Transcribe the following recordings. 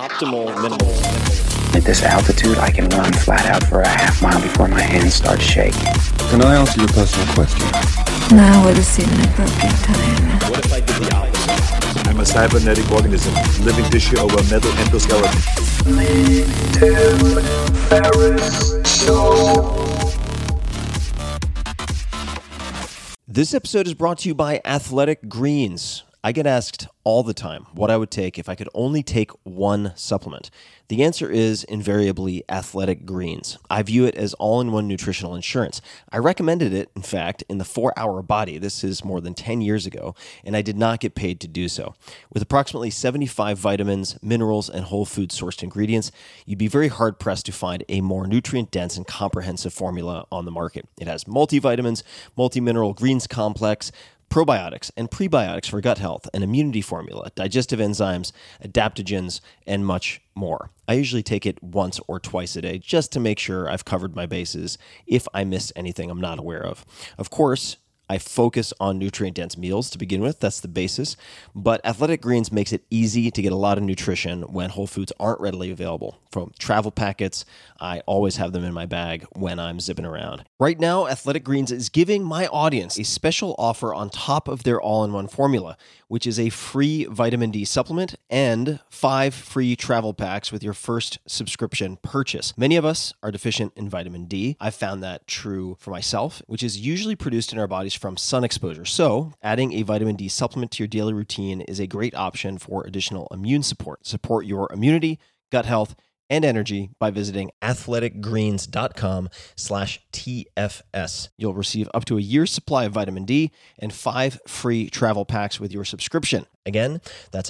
optimal minimals. At this altitude, I can run flat out for a half mile before my hands start shaking. Can I ask you a personal question? Now would seem an appropriate time. What if I did the opposite? I'm a cybernetic organism, living tissue over metal endoskeleton. This episode is brought to you by Athletic Greens. I get asked all the time what I would take if I could only take one supplement. The answer is invariably Athletic Greens. I view it as all-in-one nutritional insurance. I recommended it, in fact, in the 4-Hour Body. This is more than 10 years ago, and I did not get paid to do so. With approximately 75 vitamins, minerals, and whole food sourced ingredients, you'd be very hard-pressed to find a more nutrient-dense and comprehensive formula on the market. It has multivitamins, multi-mineral greens complex, probiotics and prebiotics for gut health, an immunity formula, digestive enzymes, adaptogens, and much more. I usually take it once or twice a day just to make sure I've covered my bases if I missed anything I'm not aware of. Of course, I focus on nutrient-dense meals to begin with. That's the basis. But Athletic Greens makes it easy to get a lot of nutrition when whole foods aren't readily available. From travel packets, I always have them in my bag when I'm zipping around. Right now, Athletic Greens is giving my audience a special offer on top of their all-in-one formula, which is a free vitamin D supplement and 5 free travel packs with your first subscription purchase. Many of us are deficient in vitamin D. I've found that true for myself, which is usually produced in our bodies from sun exposure. So, adding a vitamin D supplement to your daily routine is a great option for additional immune support. Support your immunity, gut health, and energy by visiting athleticgreens.com/TFS. You'll receive up to a year's supply of vitamin D and 5 free travel packs with your subscription. Again, that's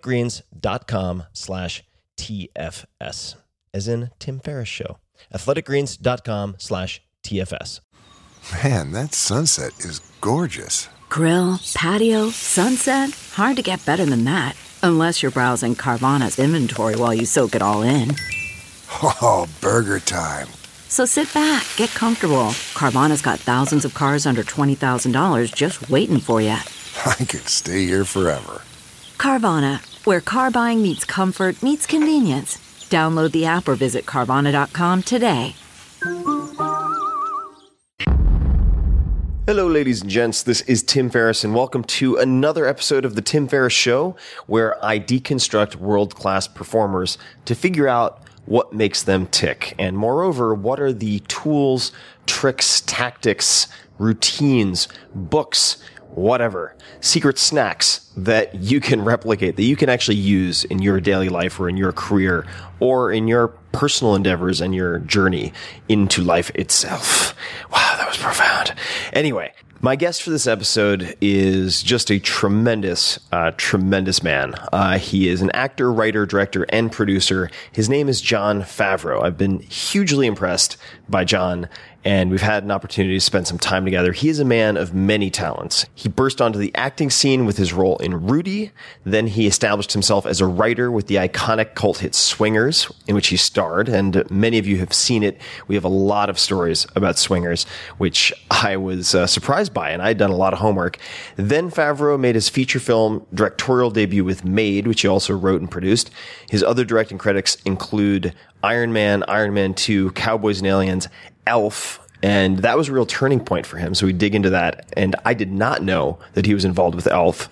athleticgreens.com/TFS, as in Tim Ferriss Show. athleticgreens.com/TFS. Man, that sunset is gorgeous. Grill, patio, sunset. Hard to get better than that. Unless you're browsing Carvana's inventory while you soak it all in. Oh, burger time. So sit back, get comfortable. Carvana's got thousands of cars under $20,000 just waiting for you. I could stay here forever. Carvana, where car buying meets comfort meets convenience. Download the app or visit Carvana.com today. Hello, ladies and gents. This is Tim Ferriss, and welcome to another episode of The Tim Ferriss Show, where I deconstruct world-class performers to figure out what makes them tick, and moreover, what are the tools, tricks, tactics, routines, books, whatever, secret snacks that you can replicate, that you can actually use in your daily life or in your career or in your personal endeavors and your journey into life itself. Wow, that was profound. Anyway, my guest for this episode is just a tremendous man. He is an actor, writer, director, and producer. His name is Jon Favreau. I've been hugely impressed by Jon, and we've had an opportunity to spend some time together. He is a man of many talents. He burst onto the acting scene with his role in Rudy. Then he established himself as a writer with the iconic cult hit Swingers, in which he starred, and many of you have seen it. We have a lot of stories about Swingers, which I was surprised by, and I had done a lot of homework. Then Favreau made his feature film directorial debut with Made, which he also wrote and produced. His other directing credits include Iron Man, Iron Man 2, Cowboys and Aliens, Elf, and that was a real turning point for him. So we dig into that, and I did not know that he was involved with Elf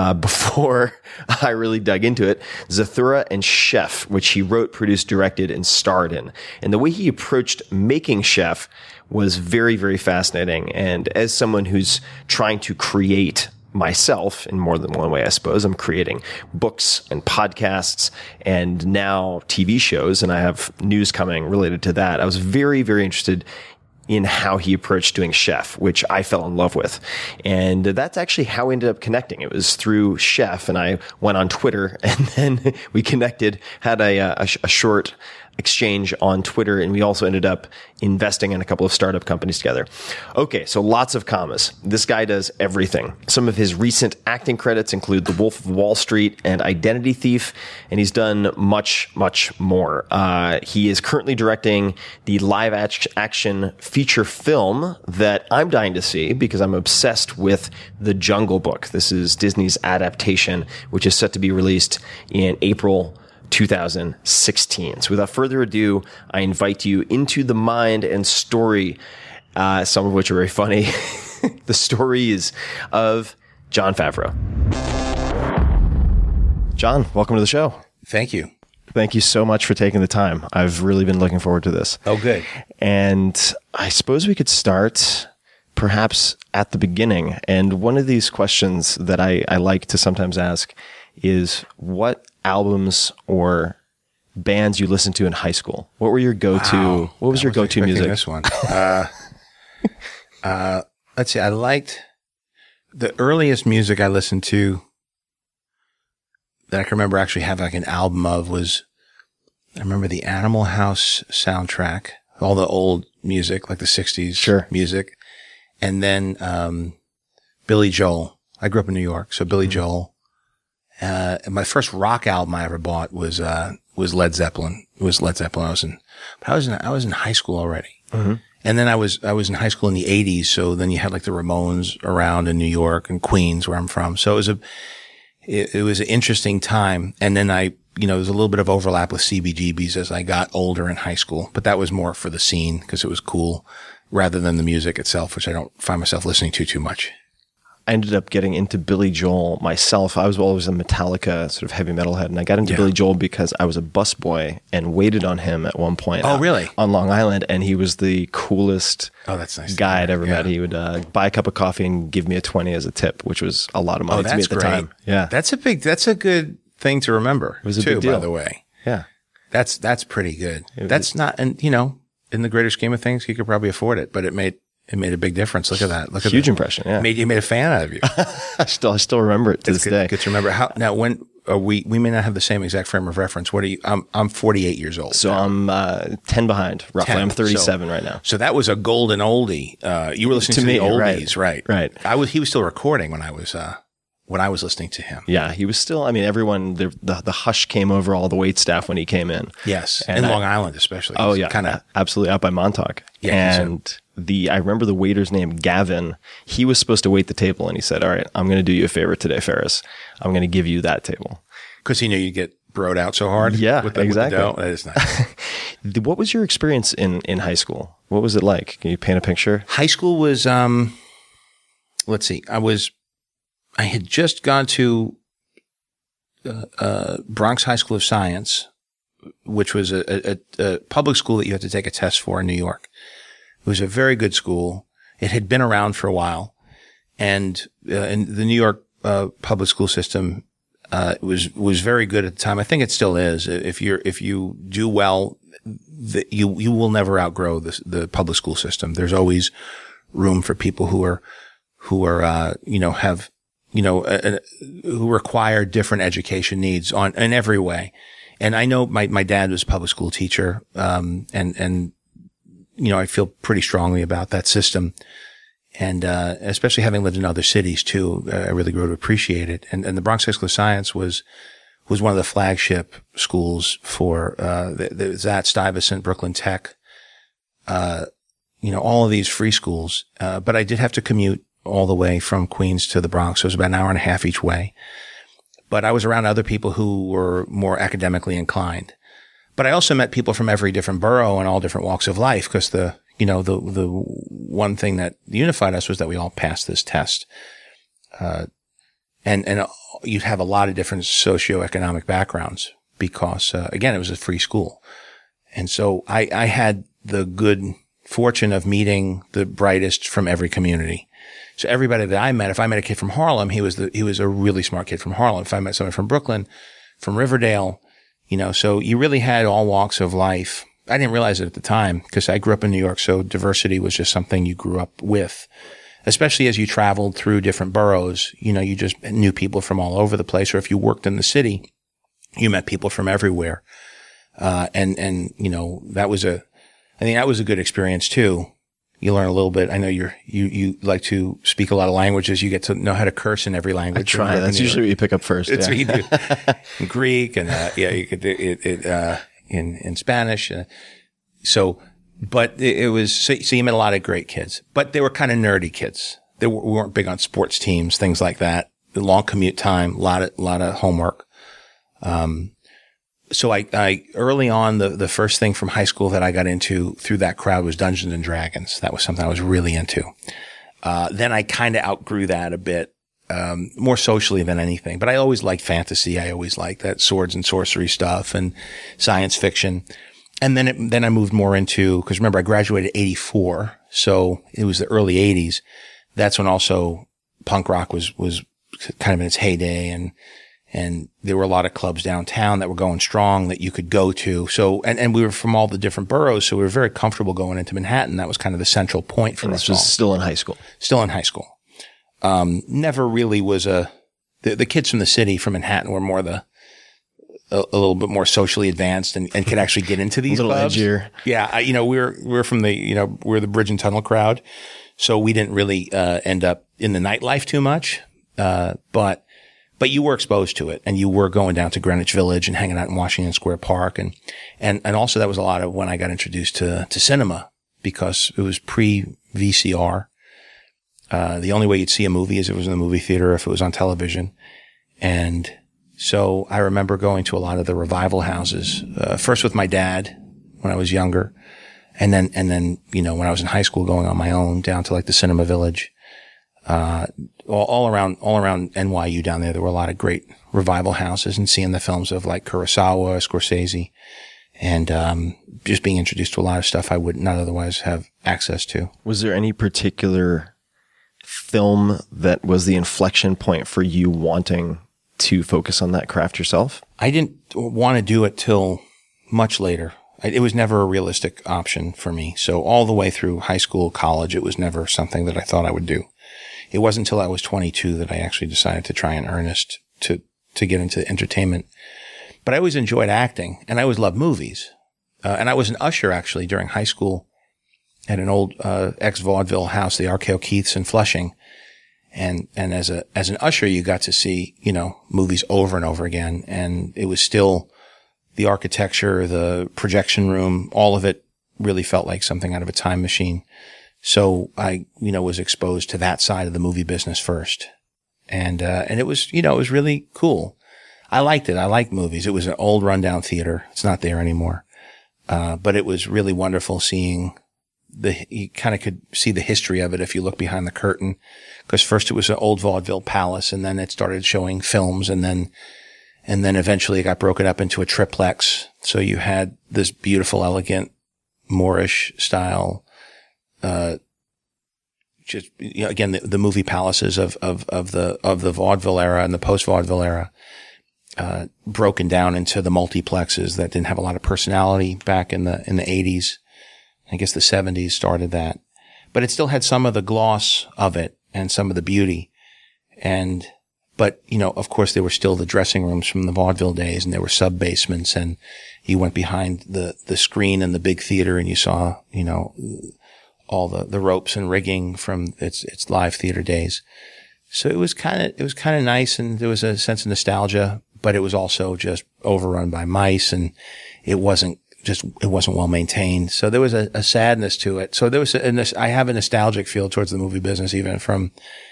before I really dug into it. Zathura and Chef, which he wrote, produced, directed, and starred in. And the way he approached making Chef was very, very fascinating. And as someone who's trying to create myself in more than one way, I suppose, I'm creating books and podcasts and now TV shows, and I have news coming related to that. I was very, very interested in how he approached doing Chef, which I fell in love with. And that's actually how we ended up connecting. It was through Chef, and I went on Twitter, and then we connected, had a short exchange on Twitter, and we also ended up investing in a couple of startup companies together. Okay, so lots of commas. This guy does everything. Some of his recent acting credits include The Wolf of Wall Street and Identity Thief, and he's done much, much more. He is currently directing the live action feature film that I'm dying to see because I'm obsessed with The Jungle Book. This is Disney's adaptation, which is set to be released in April 2016. So without further ado, I invite you into the mind and story, some of which are very funny. The story is of Jon Favreau. Jon, welcome to the show. Thank you. Thank you so much for taking the time. I've really been looking forward to this. Oh, good. And I suppose we could start perhaps at the beginning. And one of these questions that I like to sometimes ask is what albums or bands you listened to in high school? What were your go-to? Wow. What was your go-to music? This one. Let's see. I liked the earliest music I listened to that I can remember actually having like an album of was, I remember the Animal House soundtrack, all the old music, like the 60s music. And then, Billy Joel. I grew up in New York, so Billy Joel. And my first rock album I ever bought was Led Zeppelin. It was Led Zeppelin. I was in high school already. Mm-hmm. And then I was in high school in the 80s. So then you had like the Ramones around in New York and Queens, where I'm from. So it was an interesting time. And then there was a little bit of overlap with CBGBs as I got older in high school, but that was more for the scene because it was cool rather than the music itself, which I don't find myself listening to too much. I ended up getting into Billy Joel myself. I was always a Metallica sort of heavy metalhead, and I got into Billy Joel because I was a busboy and waited on him at one point. Oh, really? On Long Island, and he was the coolest that's nice guy I'd ever met. He would buy a cup of coffee and give me a 20 as a tip, which was a lot of money to me at the time. Yeah, that's a good thing to remember. It was a big deal, by the way. Yeah, that's pretty good. That's not, and in the greater scheme of things, he could probably afford it, but it made a big difference. Look at that. Look at huge impression. Yeah, you made a fan out of you. I still remember it to this day. Good to remember. How now? When we may not have the same exact frame of reference. What are you? I'm 48 years old. So now. I'm 10 behind roughly. 10. I'm 37 right now. So that was a golden oldie. You were listening to me, the oldies, right? Right. He was still recording when I was listening to him. Yeah, he was still. I mean, everyone. The hush came over all the wait staff when he came in. Yes, and in Long Island especially. Oh yeah, kind of absolutely out by Montauk. Yeah, and I remember the waiter's name, Gavin. He was supposed to wait the table, and he said, "All right, I'm going to do you a favor today, Ferris. I'm going to give you that table." Because he knew you'd get broed out so hard. Yeah, exactly. With the dough. That is nice. What was your experience in high school? What was it like? Can you paint a picture? High school was, let's see. I had just gone to Bronx High School of Science, which was a public school that you had to take a test for in New York. It was a very good school. It had been around for a while, and in the New York public school system was very good at the time. I think it still is. If you do well, you will never outgrow the public school system. There's always room for people who require different education needs in every way. And I know my dad was a public school teacher, and I feel pretty strongly about that system. And, especially having lived in other cities too, I really grew to appreciate it. And the Bronx High School of Science was one of the flagship schools for, that Stuyvesant, Brooklyn Tech, all of these free schools. But I did have to commute all the way from Queens to the Bronx. So it was about an hour and a half each way. But I was around other people who were more academically inclined. But I also met people from every different borough and all different walks of life, because the one thing that unified us was that we all passed this test. And you'd have a lot of different socioeconomic backgrounds because, again, it was a free school. And so I had the good fortune of meeting the brightest from every community. So everybody that I met, if I met a kid from Harlem, he was a really smart kid from Harlem. If I met someone from Brooklyn, from Riverdale, so you really had all walks of life. I didn't realize it at the time because I grew up in New York. So diversity was just something you grew up with, especially as you traveled through different boroughs. You just knew people from all over the place. Or if you worked in the city, you met people from everywhere. And that was I think that was a good experience too. You learn a little bit. I know you like to speak a lot of languages. You get to know how to curse in every language. I try. That's usually what you pick up first. It's what you do. In Greek and, you could do it, in Spanish. But it was, so you met a lot of great kids, but they were kind of nerdy kids. We weren't big on sports teams, things like that. The long commute time, a lot of homework. So I early on, the first thing from high school that I got into through that crowd was Dungeons and Dragons. That was something I was really into. Then I kind of outgrew that a bit, more socially than anything, but I always liked fantasy. I always liked that swords and sorcery stuff and science fiction. And then I moved more into, cause remember I graduated 84. So it was the early 80s. That's when also punk rock was kind of in its heyday, and there were a lot of clubs downtown that were going strong that you could go to. So, and we were from all the different boroughs, so we were very comfortable going into Manhattan. That was kind of the central point for us. This was still in high school. Still in high school. Never really was the kids from the city from Manhattan were more a little bit more socially advanced and could actually get into these clubs. Edgier. Yeah. We're from we're the Bridge and Tunnel crowd. So we didn't really, end up in the nightlife too much. But you were exposed to it, and you were going down to Greenwich Village and hanging out in Washington Square Park. And also that was a lot of when I got introduced to cinema, because it was pre-VCR. The only way you'd see a movie is if it was in the movie theater, if it was on television. And so I remember going to a lot of the revival houses, first with my dad when I was younger. And then, when I was in high school, going on my own down to like the Cinema Village. All around NYU down there were a lot of great revival houses, and seeing the films of like Kurosawa, Scorsese, and just being introduced to a lot of stuff I would not otherwise have access to. Was there any particular film that was the inflection point for you wanting to focus on that craft yourself? I didn't want to do it till much later. It was never a realistic option for me. So all the way through high school, college, it was never something that I thought I would do. It wasn't until I was 22 that I actually decided to try in earnest to get into entertainment. But I always enjoyed acting, and I always loved movies. And I was an usher actually during high school at an old ex-vaudeville house, the RKO Keith's in Flushing. And as an usher, you got to see, movies over and over again. And it was still the architecture, the projection room, all of it really felt like something out of a time machine. So I, was exposed to that side of the movie business first. And it was, it was really cool. I liked it. I liked movies. It was an old rundown theater. It's not there anymore. But it was really wonderful seeing you kind of could see the history of it if you look behind the curtain. Cause first it was an old vaudeville palace, and then it started showing films, and then eventually it got broken up into a triplex. So you had this beautiful, elegant Moorish style, again, the movie palaces of the vaudeville era and the post vaudeville era, broken down into the multiplexes that didn't have a lot of personality back in the 80s. I guess the 70s started that, but it still had some of the gloss of it and some of the beauty. But of course there were still the dressing rooms from the vaudeville days, and there were sub basements, and you went behind the screen in the big theater and you saw, all the ropes and rigging from its live theater days. So it was kind of nice, and there was a sense of nostalgia, but it was also just overrun by mice, and it wasn't well maintained. So there was a sadness to it. So there was I have a nostalgic feel towards the movie business, even from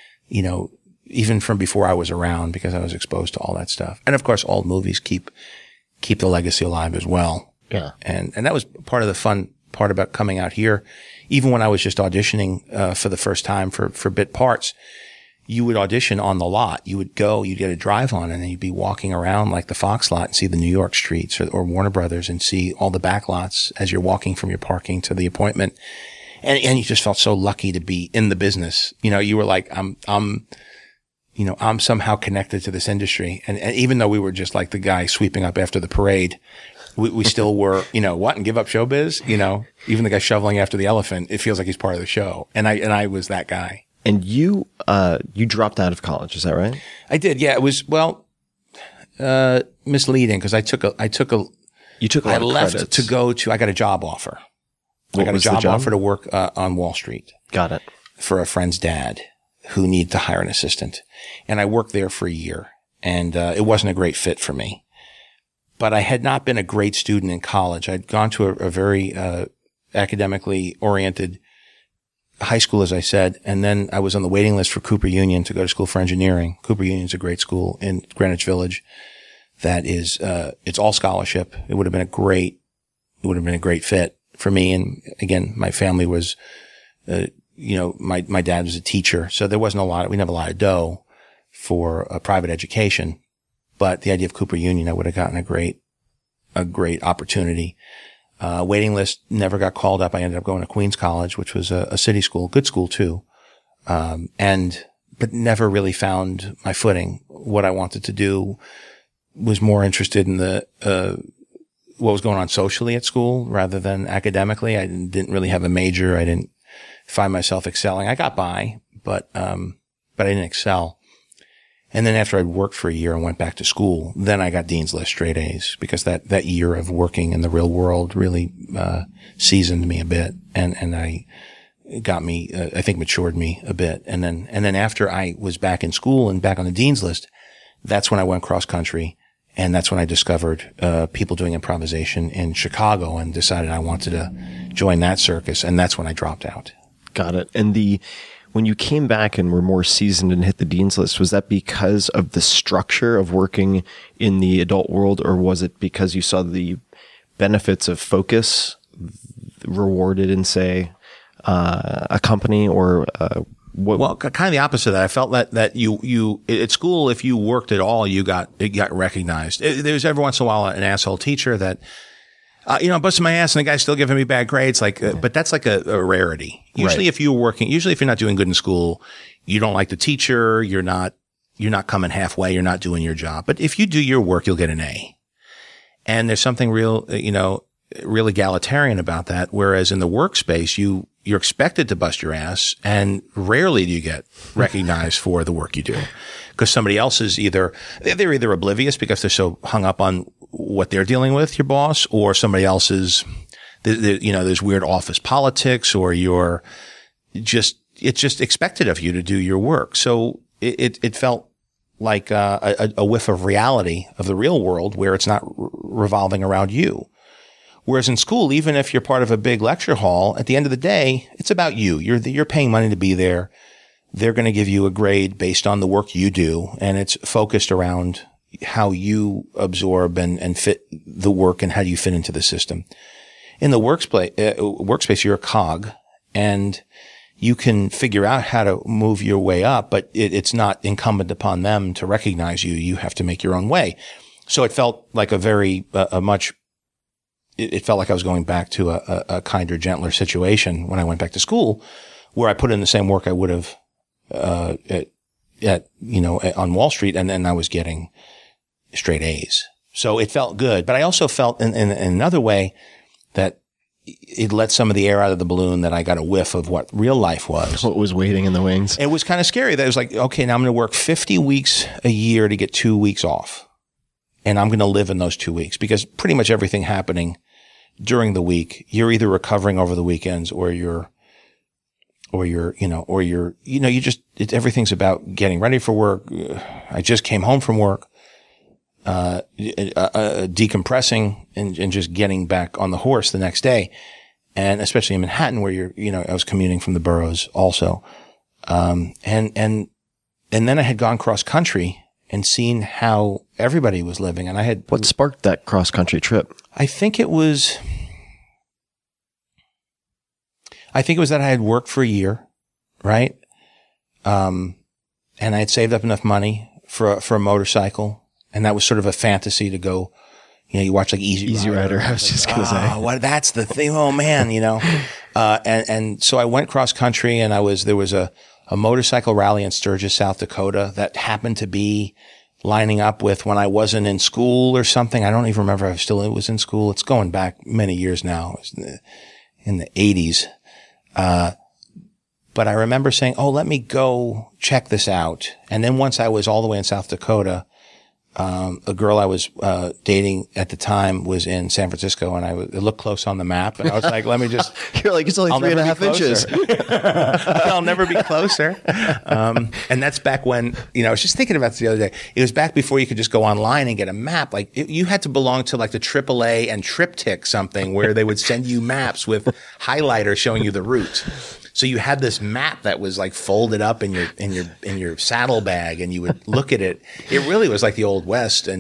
before I was around, because I was exposed to all that stuff. And of course, old movies keep the legacy alive as well. Yeah. And that was part of the fun part about coming out here. Even when I was just auditioning, for the first time for bit parts, you would audition on the lot. You'd get a drive on, and then you'd be walking around like the Fox lot and see the New York streets or Warner Brothers, and see all the back lots as you're walking from your parking to the appointment. And you just felt so lucky to be in the business. You were like, I'm somehow connected to this industry. And even though we were just like the guy sweeping up after the parade, we still were, what, and give up showbiz? Even the guy shoveling after the elephant, it feels like he's part of the show. And I was that guy. And you dropped out of college, is that right? I did. Yeah. It was, misleading, because I took a I left to go to, I got a job offer. I got a job offer to work, on Wall Street. Got it. For a friend's dad who needed to hire an assistant. And I worked there for a year, and it wasn't a great fit for me. But I had not been a great student in college. I'd gone to a very academically oriented high school, as I said, and then I was on the waiting list for Cooper Union to go to school for engineering. Cooper Union's a great school in Greenwich Village. that is, it's all scholarship. It would have been a great fit for me. And again, my family was, my dad was a teacher, so we didn't have a lot of dough for a private education. But the idea of Cooper Union, I would have gotten a great opportunity. Waiting list, never got called up. I ended up going to Queens College, which was a city school, good school too. But never really found my footing. What I wanted to do was more interested in what was going on socially at school rather than academically. I didn't really have a major. I didn't find myself excelling. I got by, but I didn't excel. And then after I'd worked for a year and went back to school, then I got Dean's List straight A's because that year of working in the real world really, seasoned me a bit and I think matured me a bit. And then after I was back in school and back on the Dean's List, that's when I went cross country. And that's when I discovered, people doing improvisation in Chicago and decided I wanted to join that circus. And that's when I dropped out. Got it. And when you came back and were more seasoned and hit the Dean's List, was that because of the structure of working in the adult world, or was it because you saw the benefits of focus rewarded in, say, a company or what? Well, kind of the opposite of that. I felt that you at school, if you worked at all, it got recognized. There's every once in a while an asshole teacher that, I'm busting my ass and the guy's still giving me bad grades. But that's like a rarity. Usually if you're not doing good in school, you don't like the teacher, you're not coming halfway, you're not doing your job. But if you do your work, you'll get an A. And there's something real egalitarian about that. Whereas in the workspace, you're expected to bust your ass, and rarely do you get recognized for the work you do. Because somebody else is they're either oblivious because they're so hung up on what they're dealing with, your boss, or somebody else is, there's weird office politics, or it's just expected of you to do your work. So it felt like a whiff of reality of the real world where it's not revolving around you. Whereas in school, even if you're part of a big lecture hall, at the end of the day, it's about you. You're paying money to be there. They're going to give you a grade based on the work you do, and it's focused around how you absorb and fit the work and how do you fit into the system. In the workspace, you're a cog, and you can figure out how to move your way up, but it's not incumbent upon them to recognize you. You have to make your own way. So it felt like it felt like I was going back to a kinder, gentler situation when I went back to school, where I put in the same work I would have on Wall Street, and then I was getting straight A's. So it felt good. But I also felt in another way that it let some of the air out of the balloon, that I got a whiff of what real life was. What was waiting in the wings. It was kind of scary. That it was like, okay, now I'm going to work 50 weeks a year to get 2 weeks off. And I'm going to live in those 2 weeks, because pretty much everything happening during the week, you're either recovering over the weekends everything's about getting ready for work. I just came home from work, decompressing and just getting back on the horse the next day. And especially in Manhattan, where I was commuting from the boroughs also. And then I had gone cross country and seen how everybody was living. And what sparked that cross country trip? I think it was that I had worked for a year, right? And I had saved up enough money for a motorcycle, and that was sort of a fantasy to go. You watch like Easy Rider. I was just gonna say, that's the thing. Oh man, and so I went cross country, and there was a motorcycle rally in Sturgis, South Dakota, that happened to be lining up with when I wasn't in school or something. I don't even remember if I was in school. It's going back many years now. It was in the 80s. But I remember saying, let me go check this out. And then once I was all the way in South Dakota, a girl I was dating at the time was in San Francisco, and it looked close on the map, and I was like, let me just... You're like, it's only 3.5 inches. I'll never be closer. And that's back when, I was just thinking about this the other day. It was back before you could just go online and get a map. Like, you had to belong to like the AAA and Triptych something, where they would send you maps with highlighters showing you the route. So you had this map that was like folded up in your saddlebag, and you would look at it. It really was like the Old West. And,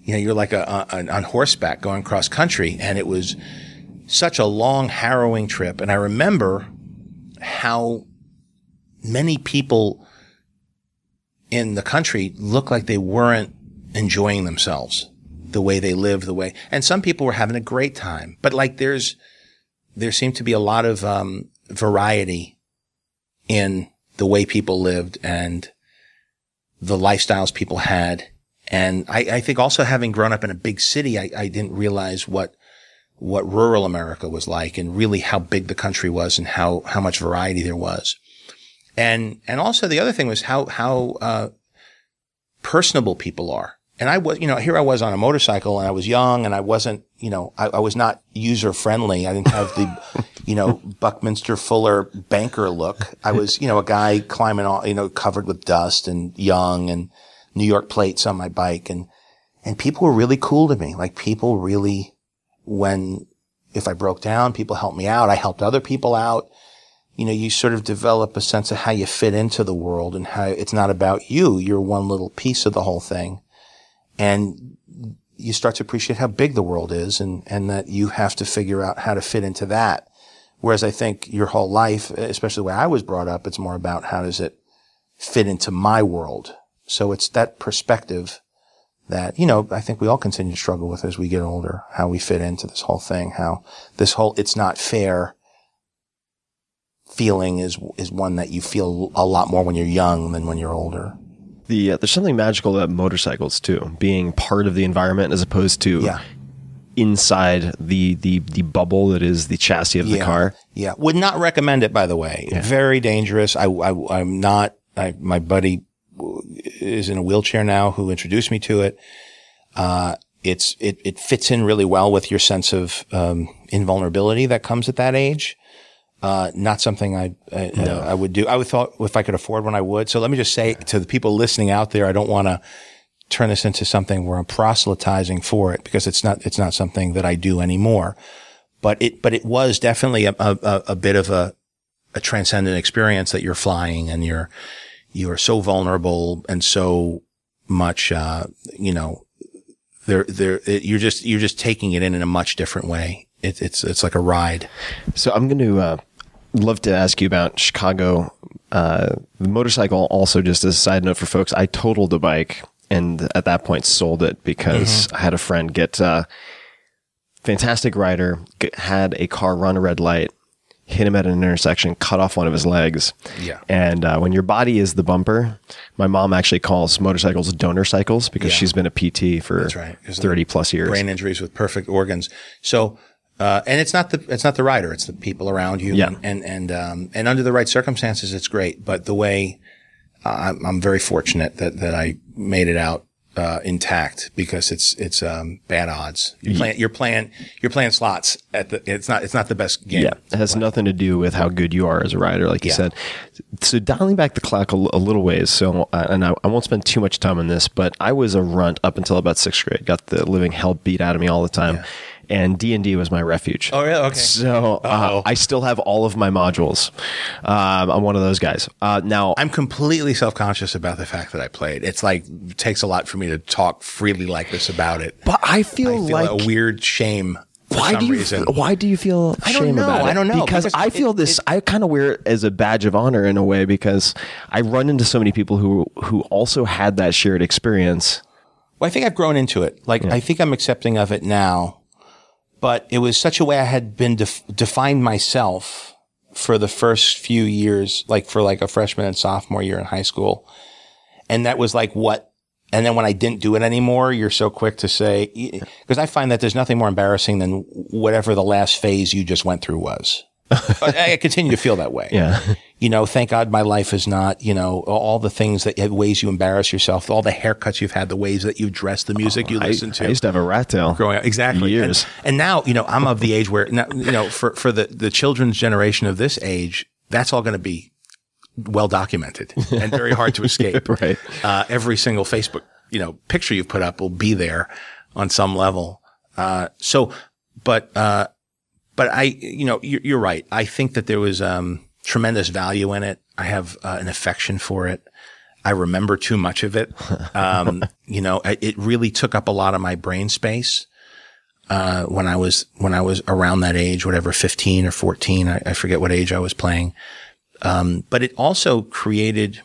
you're like on horseback going cross country, and it was such a long, harrowing trip. And I remember how many people in the country looked like they weren't enjoying themselves the way they lived, and some people were having a great time, but like there seemed to be a lot of variety in the way people lived and the lifestyles people had. And I think also, having grown up in a big city, I didn't realize what rural America was like, and really how big the country was and how much variety there was. And also the other thing was how personable people are. And I was, here I was on a motorcycle, and I was young, and I wasn't, I was not user friendly. I didn't have the, Buckminster Fuller banker look. I was, a guy climbing all, covered with dust, and young, and New York plates on my bike. And people were really cool to me. Like, people really, if I broke down, people helped me out. I helped other people out. You sort of develop a sense of how you fit into the world, and how it's not about you. You're one little piece of the whole thing. And you start to appreciate how big the world is, and that you have to figure out how to fit into that. Whereas I think your whole life, especially the way I was brought up, it's more about how does it fit into my world. So it's that perspective that, I think we all continue to struggle with as we get older, how we fit into this whole thing, how this whole it's not fair feeling is one that you feel a lot more when you're young than when you're older. There's something magical about motorcycles too, being part of the environment as opposed to inside the bubble that is the chassis of the car. Yeah. Would not recommend it, by the way. Yeah. Very dangerous. I'm not, my buddy is in a wheelchair now who introduced me to it. It fits in really well with your sense of, invulnerability that comes at that age. Not something I would do. I would thought if I could afford one, I would. So let me just say to the people listening out there, I don't want to turn this into something where I'm proselytizing for it, because it's not something that I do anymore. But it was definitely a bit of a transcendent experience, that you're flying and you're so vulnerable and so much, you're just taking it in a much different way. It's like a ride. So I'm going to love to ask you about Chicago. The motorcycle, also, just as a side note for folks, I totaled a bike and at that point sold it because I had a friend get fantastic rider, had a car run a red light, hit him at an intersection, cut off one of his legs. Yeah. And when your body is the bumper, my mom actually calls motorcycles donor cycles, because she's been a PT for 30 plus years. Brain injuries with perfect organs. So, and it's not the rider, it's the people around you. Yeah. And under the right circumstances, it's great. But the way, I'm very fortunate that I made it out, intact, because it's bad odds. You're playing slots it's not the best game. Yeah. It has nothing to do with how good you are as a rider, like you said. So dialing back the clock a little ways. So, and I won't spend too much time on this, but I was a runt up until about 6th grade, got the living hell beat out of me all the time. Yeah. And D&D was my refuge. Oh, really? Okay. So I still have all of my modules. I'm one of those guys. Now, I'm completely self-conscious about the fact that I played. It's like, it takes a lot for me to talk freely like this about it. But I feel like a weird shame for some reason. Why do you feel shame about it? I don't know. Because I feel I kind of wear it as a badge of honor in a way, because I run into so many people who also had that shared experience. Well, I think I've grown into it. I think I'm accepting of it now. But it was such a way I had been defined myself for the first few years, for a freshman and sophomore year in high school. And that was what, and then when I didn't do it anymore, you're so quick to say, because I find that there's nothing more embarrassing than whatever the last phase you just went through was. I continue to feel that way. Yeah. Thank God my life is not, all the things ways you embarrass yourself, all the haircuts you've had, the ways that you've dressed, the music you listen to. I used to have a rat tail. Growing up. Exactly. Years. And now, I'm of the age where, now, for the children's generation of this age, that's all going to be well documented and very hard to escape. Right. Every single Facebook, picture you've put up will be there on some level. But you're right. I think that there was, tremendous value in it. I have, an affection for it. I remember too much of it. You know, it really took up a lot of my brain space. When I was around that age, whatever, 15 or 14, I forget what age I was playing. But it also created,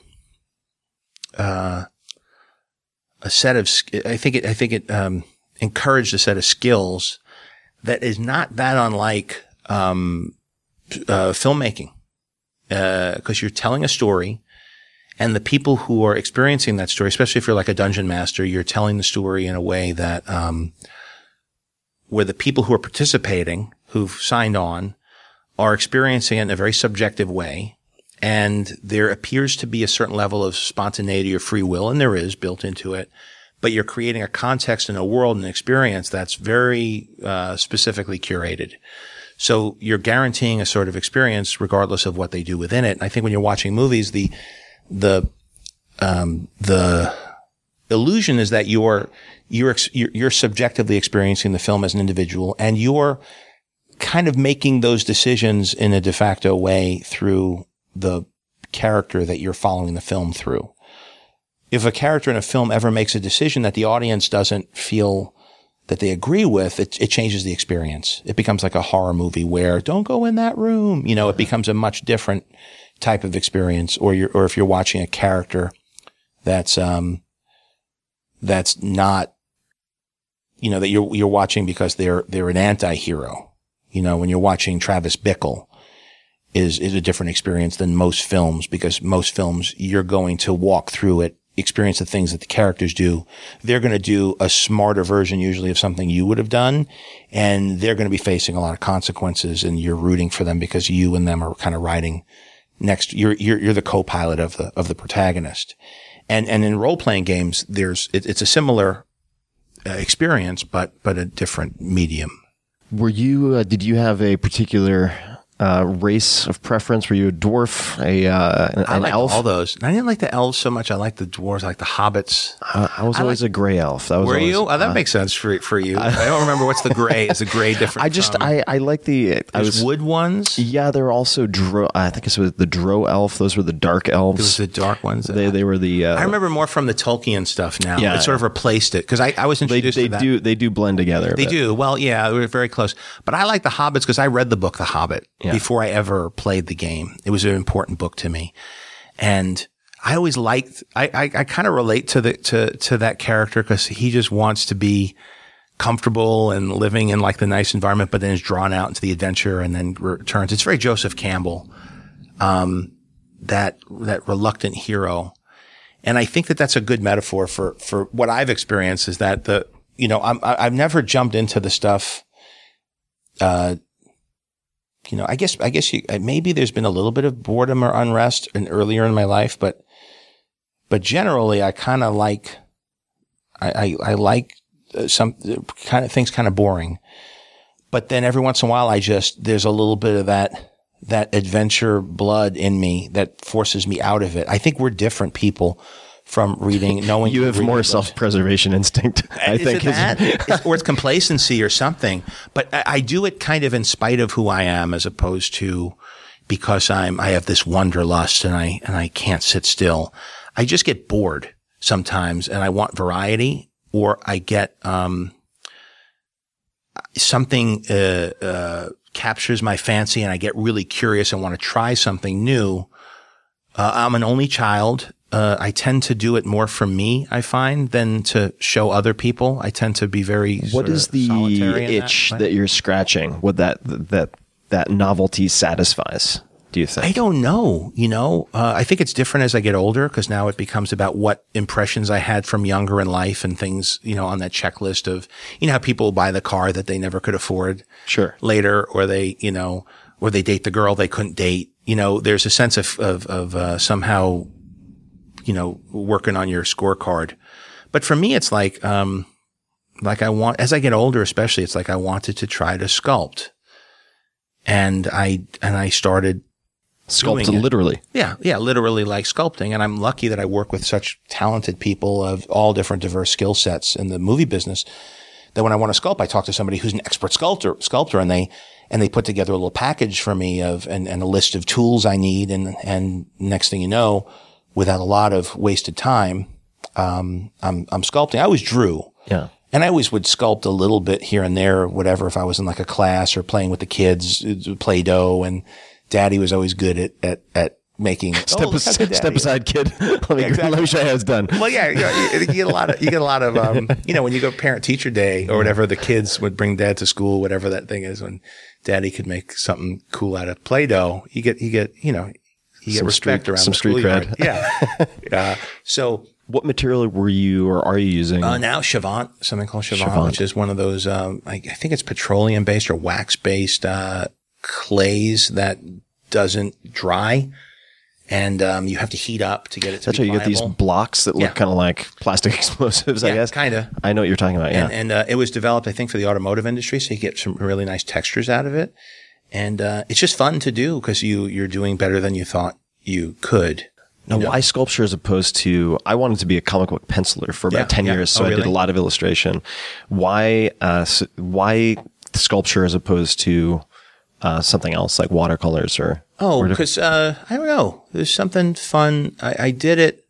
a set of, I think it encouraged a set of skills that is not that unlike, filmmaking. 'Cause you're telling a story, and the people who are experiencing that story, especially if you're like a dungeon master, you're telling the story in a way that, where the people who are participating, who've signed on, are experiencing it in a very subjective way. And there appears to be a certain level of spontaneity or free will, and there is built into it. But you're creating a context and a world and experience that's very specifically curated. So you're guaranteeing a sort of experience regardless of what they do within it. And I think when you're watching movies, the illusion is that you're subjectively experiencing the film as an individual, and you're kind of making those decisions in a de facto way through the character that you're following the film through. If a character in a film ever makes a decision that the audience doesn't feel that they agree with, it changes the experience. It becomes like a horror movie where don't go in that room. You know, it becomes a much different type of experience. Or if you're watching a character that's not, you know, that you're watching because they're an anti-hero. You know, when you're watching Travis Bickle is a different experience than most films, because most films you're going to walk through it, experience the things that the characters do. They're going to do a smarter version usually of something you would have done, and they're going to be facing a lot of consequences, and you're rooting for them because you and them are kind of riding next. You're the co-pilot of the protagonist. And in role-playing games, it's a similar experience, but a different medium. Did you have a particular race of preference? Were you a dwarf, an elf? All those. I didn't like the elves so much. I liked the dwarves, I liked the hobbits. I was always a gray elf. Were you? Oh, that makes sense for you. I don't remember what's the gray. Is the gray different? I like the wood ones. Yeah, there were also I think it was the Drow elf. Those were the dark elves. It was the dark ones. They were the. I remember more from the Tolkien stuff now. Yeah, it sort of replaced it because I was introduced to that. They do blend together. They do. Well, yeah, they were very close. But I like the hobbits because I read the book The Hobbit before I ever played the game. It was an important book to me. And I always liked, I kind of relate to that character because he just wants to be comfortable and living in like the nice environment, but then is drawn out into the adventure and then returns. It's very Joseph Campbell, that reluctant hero. And I think that that's a good metaphor for what I've experienced is that I've never jumped into the stuff, I guess maybe there's been a little bit of boredom or unrest earlier in my life, but generally I kind of like, I like some kind of things kind of boring, but then every once in a while there's a little bit of that adventure blood in me that forces me out of it. I think we're different people from knowing you have more self-preservation instinct. I think or it's complacency or something. But I do it kind of in spite of who I am, as opposed to because I have this wanderlust and I can't sit still. I just get bored sometimes, and I want variety, or I get something captures my fancy, and I get really curious and want to try something new. I'm an only child. I tend to do it more for me, I find, than to show other people. I tend to be very What is the itch that you're scratching? What that novelty satisfies, do you think? I don't know. I think it's different as I get older, because now it becomes about what impressions I had from younger in life and things, on that checklist of, how people buy the car that they never could afford later, or they, or they date the girl they couldn't date. There's a sense of somehow, working on your scorecard. But for me, it's like I want, as I get older, especially, it's like I wanted to try to sculpt. And I started sculpting literally. Yeah, literally like sculpting. And I'm lucky that I work with such talented people of all different diverse skill sets in the movie business, that when I want to sculpt, I talk to somebody who's an expert sculptor, and they put together a little package for me and a list of tools I need. And next thing you know, without a lot of wasted time, I'm sculpting. I always drew. Yeah. And I always would sculpt a little bit here and there or whatever if I was in like a class or playing with the kids, Play-Doh, and Daddy was always good at making Step aside, kid. Let me show you how it's done. Well, yeah, you get a lot of when you go parent teacher day or whatever, the kids would bring Dad to school, whatever that thing is, when Daddy could make something cool out of Play-Doh. You get respect around some the street cred. Yeah. So what material were you or are you using? Now Chavant, something called Chavant, which is one of those, I think it's petroleum based or wax based, clays that doesn't dry. And, you have to heat up to get it to That's be how you pliable. get these blocks that look kind of like plastic explosives, I guess. Kind of. I know what you're talking about. Yeah. And it was developed, I think, for the automotive industry. So you get some really nice textures out of it. And, it's just fun to do because you're doing better than you thought you could. Now, why sculpture as opposed to, I wanted to be a comic book penciler for about 10 years. So I did a lot of illustration. Why sculpture as opposed to, something else like watercolors or? Oh, because, I don't know. There's something fun. I did it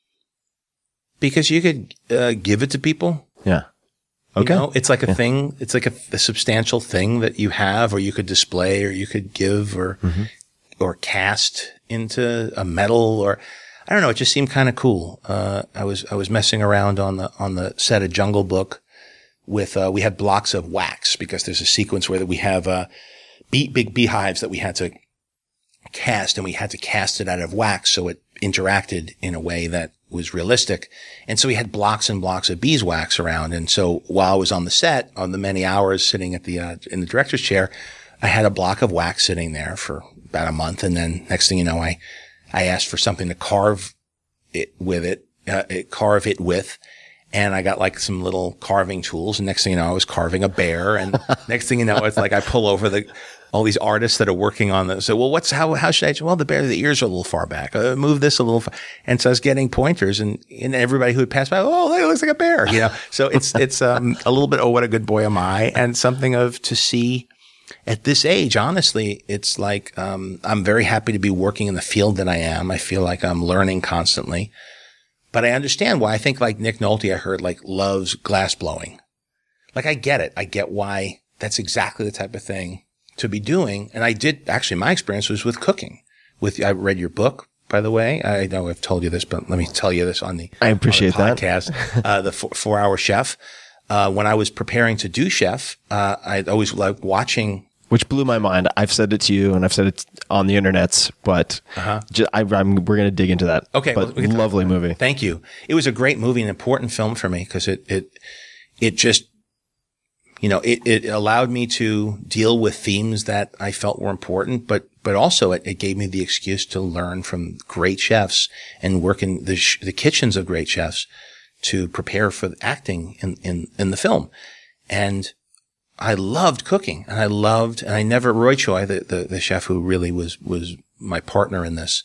because you could, give it to people. Yeah. Okay. You know, it's like a thing. It's like a substantial thing that you have, or you could display, or you could give, or cast into a metal, or I don't know. It just seemed kind of cool. I was messing around on the set of Jungle Book with, we had blocks of wax because there's a sequence where we have, big beehives that we had to cast, and we had to cast it out of wax so it interacted in a way that was realistic. And so we had blocks and blocks of beeswax around. And so while I was on the set, on the many hours sitting at the, in the director's chair, I had a block of wax sitting there for about a month. And then next thing you know, I asked for something to carve it with, and I got like some little carving tools. And next thing you know, I was carving a bear. And next thing you know, it's like I pull over all these artists that are working on this. So, well, how should I, well, the bear, the ears are a little far back. Move this a little far. And so I was getting pointers, and everybody who would pass by, oh, that looks like a bear, you know? So it's a little bit, oh, what a good boy am I? And something to see at this age, honestly, it's like, I'm very happy to be working in the field that I am. I feel like I'm learning constantly, but I understand why. I think like Nick Nolte, I heard like loves glass blowing. Like I get it. I get why that's exactly the type of thing to be doing. And I did, actually, my experience was with cooking. I read your book, by the way. I know I've told you this, but let me tell you this on the podcast. The 4-Hour Chef. When I was preparing to do chef, I always liked watching. Which blew my mind. I've said it to you, and I've said it on the internets, but we're going to dig into that. Okay. But lovely movie. Thank you. It was a great movie, an important film for me, because it just, you know, it allowed me to deal with themes that I felt were important, but also it gave me the excuse to learn from great chefs and work in the kitchens of great chefs to prepare for acting in the film. And I loved cooking, and Roy Choi, the chef who really was my partner in this,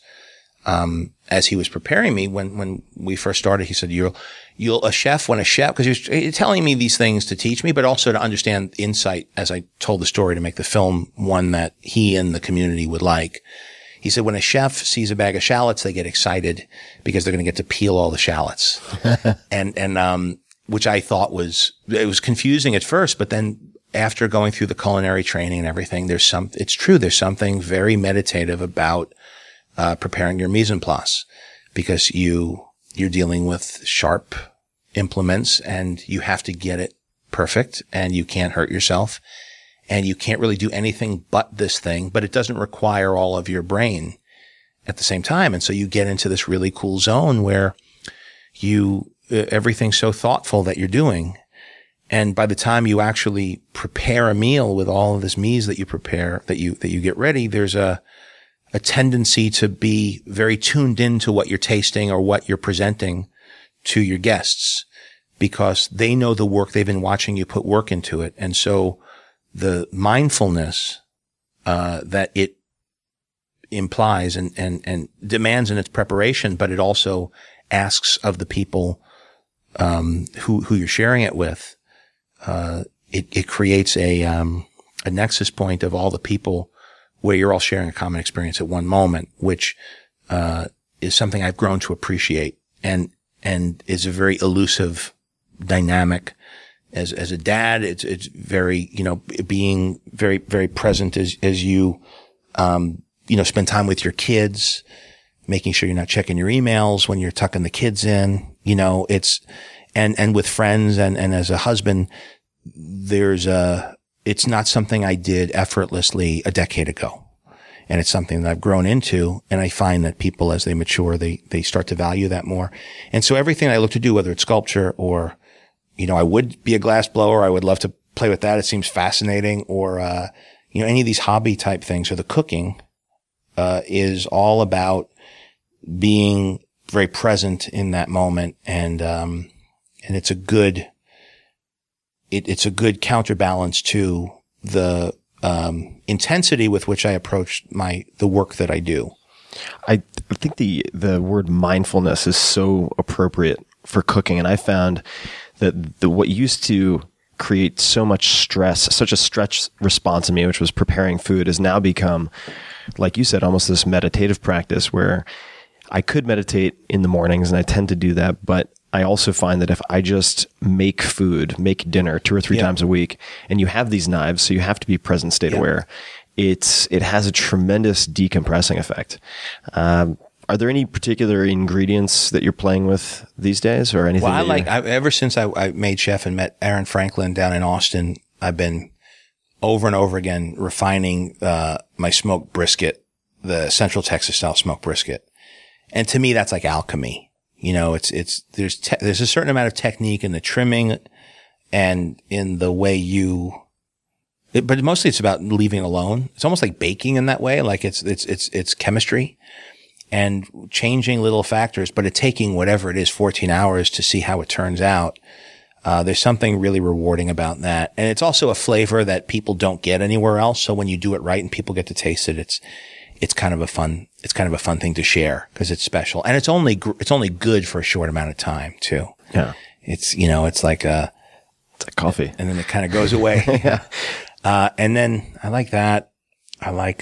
as he was preparing me when we first started, he said, a chef, because he was telling me these things to teach me, but also to understand insight as I told the story to make the film one that he and the community would like. He said, when a chef sees a bag of shallots, they get excited because they're going to get to peel all the shallots. and which I thought was confusing at first, but then after going through the culinary training and everything, it's true. There's something very meditative about, preparing your mise en place, because you're dealing with sharp implements and you have to get it perfect, and you can't hurt yourself, and you can't really do anything but this thing, but it doesn't require all of your brain at the same time. And so you get into this really cool zone where everything's so thoughtful that you're doing. And by the time you actually prepare a meal with all of this mise that you prepare, that you get ready, there's a tendency to be very tuned into what you're tasting or what you're presenting to your guests, because they know the work. They've been watching you put work into it. And so the mindfulness, that it implies and demands in its preparation, but it also asks of the people, who you're sharing it with, it creates a nexus point of all the people where you're all sharing a common experience at one moment, which, is something I've grown to appreciate and is a very elusive dynamic. As a dad, it's very, being very, very present as you, spend time with your kids, making sure you're not checking your emails when you're tucking the kids in, and with friends and as a husband, it's not something I did effortlessly a decade ago. And it's something that I've grown into. And I find that people, as they mature, they start to value that more. And so everything I look to do, whether it's sculpture or, I would be a glass blower. I would love to play with that. It seems fascinating. Or, any of these hobby type things, or the cooking, is all about being very present in that moment. And it's a good, it's a good counterbalance to the, intensity with which I approach the work that I do. I think the word mindfulness is so appropriate for cooking. And I found that what used to create so much stress, such a stretch response in me, which was preparing food, has now become, like you said, almost this meditative practice where I could meditate in the mornings, and I tend to do that. But I also find that if I just make dinner 2 or 3 times a week, and you have these knives, so you have to be present state aware, it has a tremendous decompressing effect. Are there any particular ingredients that you're playing with these days, or anything? Well, ever since I made chef and met Aaron Franklin down in Austin, I've been over and over again refining my smoked brisket, the Central Texas style smoked brisket. And to me, that's like alchemy. There's a certain amount of technique in the trimming and in the way but mostly it's about leaving it alone. It's almost like baking in that way. Like it's chemistry and changing little factors, but it's taking whatever it is, 14 hours to see how it turns out. There's something really rewarding about that. And it's also a flavor that people don't get anywhere else. So when you do it right and people get to taste it, it's kind of a fun thing to share because it's special. And it's only good for a short amount of time too. Yeah. It's like coffee. And then it kind of goes away. Yeah. And then I like that. I like,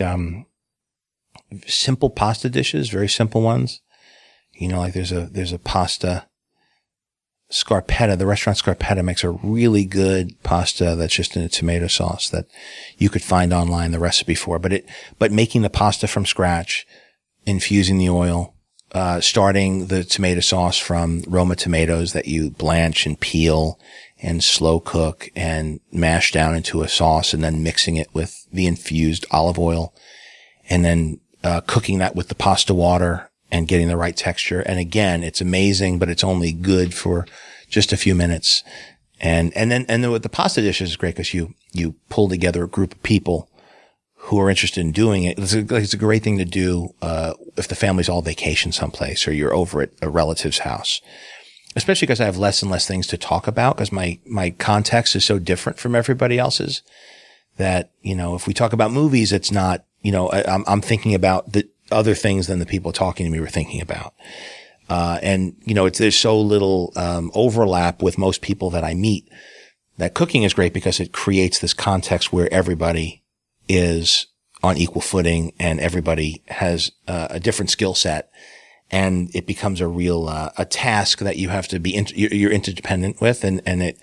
simple pasta dishes, very simple ones. Like there's a pasta Scarpetta. The restaurant Scarpetta makes a really good pasta that's just in a tomato sauce that you could find online the recipe for. But making the pasta from scratch, infusing the oil, starting the tomato sauce from Roma tomatoes that you blanch and peel and slow cook and mash down into a sauce, and then mixing it with the infused olive oil, and then cooking that with the pasta water and getting the right texture. And again, it's amazing, but it's only good for just a few minutes. And then with the pasta dishes, it's great because you pull together a group of people who are interested in doing it. It's a great thing to do, if the family's all vacation someplace or you're over at a relative's house, especially because I have less and less things to talk about because my context is so different from everybody else's that, if we talk about movies, it's not, I'm thinking about the other things than the people talking to me were thinking about. There's so little, overlap with most people that I meet that cooking is great because it creates this context where everybody is on equal footing and everybody has a different skill set, and it becomes a real, a task that you have to be, you're interdependent with. And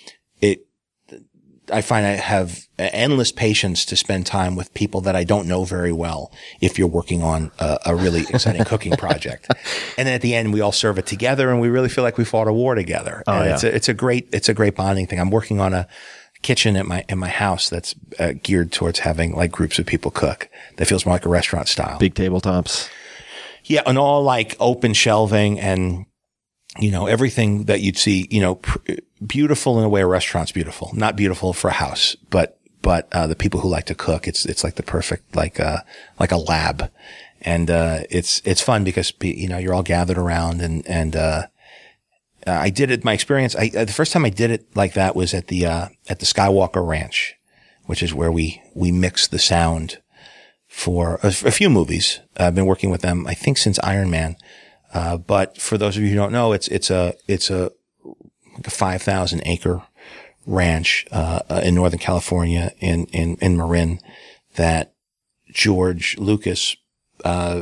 I find I have endless patience to spend time with people that I don't know very well if you're working on a really exciting cooking project. And then at the end, we all serve it together and we really feel like we fought a war together. Oh, and yeah. it's a great bonding thing. I'm working on a kitchen in my house that's geared towards having like groups of people cook. That feels more like a restaurant style. Big tabletops. Yeah. And all like open shelving and, everything that you'd see, beautiful in a way a restaurant's beautiful, not beautiful for a house, but the people who like to cook, it's like the perfect, like a lab. And, it's fun because, you're all gathered around and I did it, my experience, the first time I did it like that was at the Skywalker Ranch, which is where we mix the sound for a few movies. I've been working with them, I think, since Iron Man. But for those of you who don't know, it's a 5,000 acre ranch, in Northern California in Marin that George Lucas, put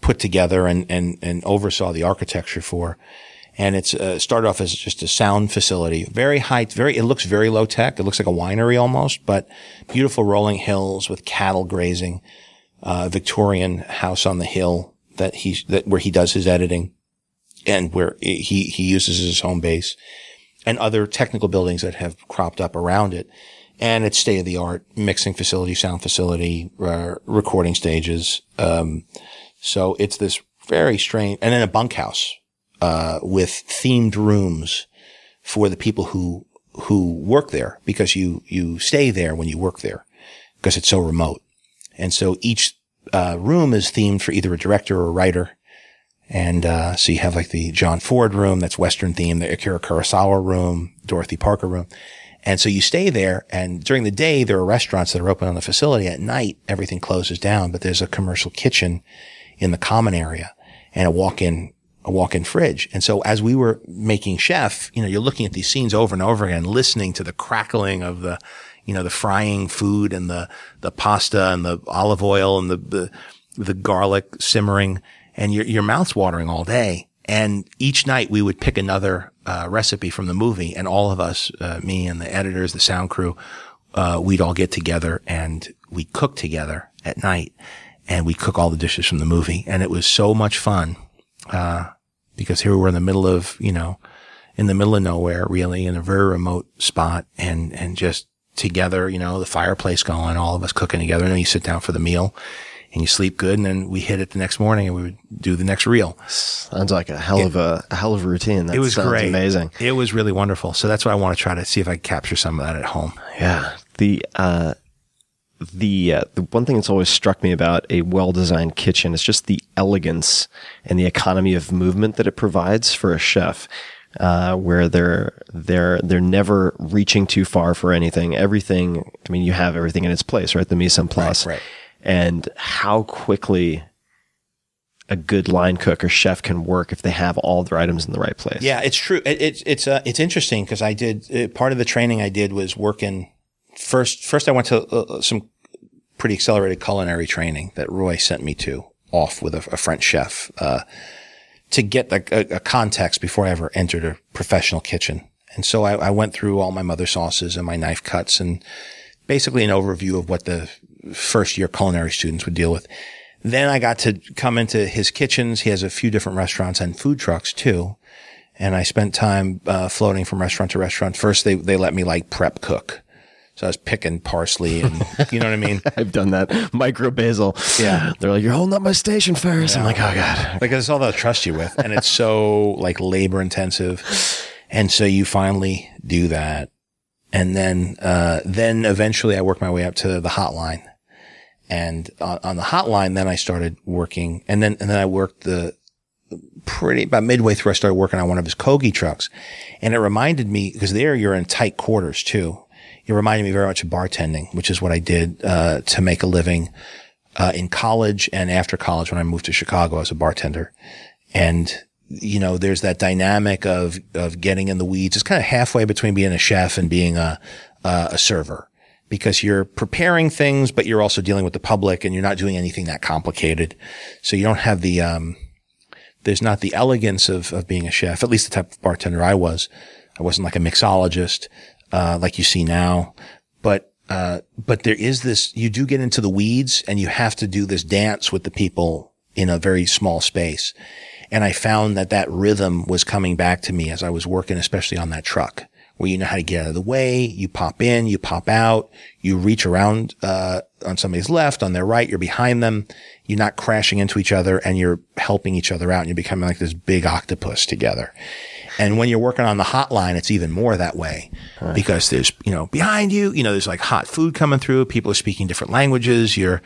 put together and oversaw the architecture for. And it's started off as just a sound facility, very high, it looks very low tech. It looks like a winery almost, but beautiful rolling hills with cattle grazing, Victorian house on the hill where he does his editing and where he uses his home base, and other technical buildings that have cropped up around it. And it's state of the art mixing facility, sound facility, recording stages. So it's this very strange, and then a bunkhouse. With themed rooms for the people who work there, because you stay there when you work there because it's so remote. And so each, room is themed for either a director or a writer. And, so you have like the John Ford room, that's Western themed, the Akira Kurosawa room, Dorothy Parker room. And so you stay there, and during the day, there are restaurants that are open on the facility. At night, everything closes down, but there's a commercial kitchen in the common area and a walk-in fridge. And so as we were making Chef, you're looking at these scenes over and over again, listening to the crackling of the frying food and the pasta and the olive oil and the garlic simmering, and your mouth's watering all day. And each night we would pick another, recipe from the movie, and all of us, me and the editors, the sound crew, we'd all get together and we cook together at night, and we cook all the dishes from the movie. And it was so much fun. Because here we were in the middle of nowhere, really, in a very remote spot, and just together, the fireplace going, all of us cooking together. And then you sit down for the meal and you sleep good. And then we hit it the next morning and we would do the next reel. Sounds like a hell of a routine. It was great. Amazing. It was really wonderful. So that's why I want to try to see if I can capture some of that at home. Yeah. The one thing that's always struck me about a well-designed kitchen is just the elegance and the economy of movement that it provides for a chef, where they're never reaching too far for anything. Everything, you have everything in its place, right? The mise en place. Right. And how quickly a good line cook or chef can work if they have all their items in the right place. Yeah, it's true. It's interesting because I did, part of the training I did was working. First I went to some pretty accelerated culinary training that Roy sent me to, off with a French chef, to get a context before I ever entered a professional kitchen. And so I went through all my mother sauces and my knife cuts and basically an overview of what the first year culinary students would deal with. Then I got to come into his kitchens. He has a few different restaurants and food trucks too. And I spent time, floating from restaurant to restaurant. First, they let me prep cook. So I was picking parsley and, you know what I mean? I've done that. Micro basil. Yeah. They're like, you're holding up my station, Ferris. Yeah. I'm like, oh God. Because it's all they'll trust you with. And it's so labor intensive. And so you finally do that. And then eventually I worked my way up to the hotline. And on the hotline, then I started working. And then I worked about midway through, I started working on one of his Kogi trucks. And it reminded me, because there you're in tight quarters too. It reminded me very much of bartending, which is what I did to make a living in college and after college when I moved to Chicago as a bartender. And, there's that dynamic of getting in the weeds. It's kind of halfway between being a chef and being a server, because you're preparing things, but you're also dealing with the public and you're not doing anything that complicated. So you don't have there's not the elegance of being a chef, at least the type of bartender I was. I wasn't like a mixologist. Like you see now, but there is this, you do get into the weeds and you have to do this dance with the people in a very small space. And I found that rhythm was coming back to me as I was working, especially on that truck, where you know how to get out of the way. You pop in, you pop out, you reach around, on somebody's left, on their right, you're behind them. You're not crashing into each other and you're helping each other out and you're becoming like this big octopus together. And when you're working on the hotline, it's even more that way, because there's, behind you, there's hot food coming through. People are speaking different languages. You're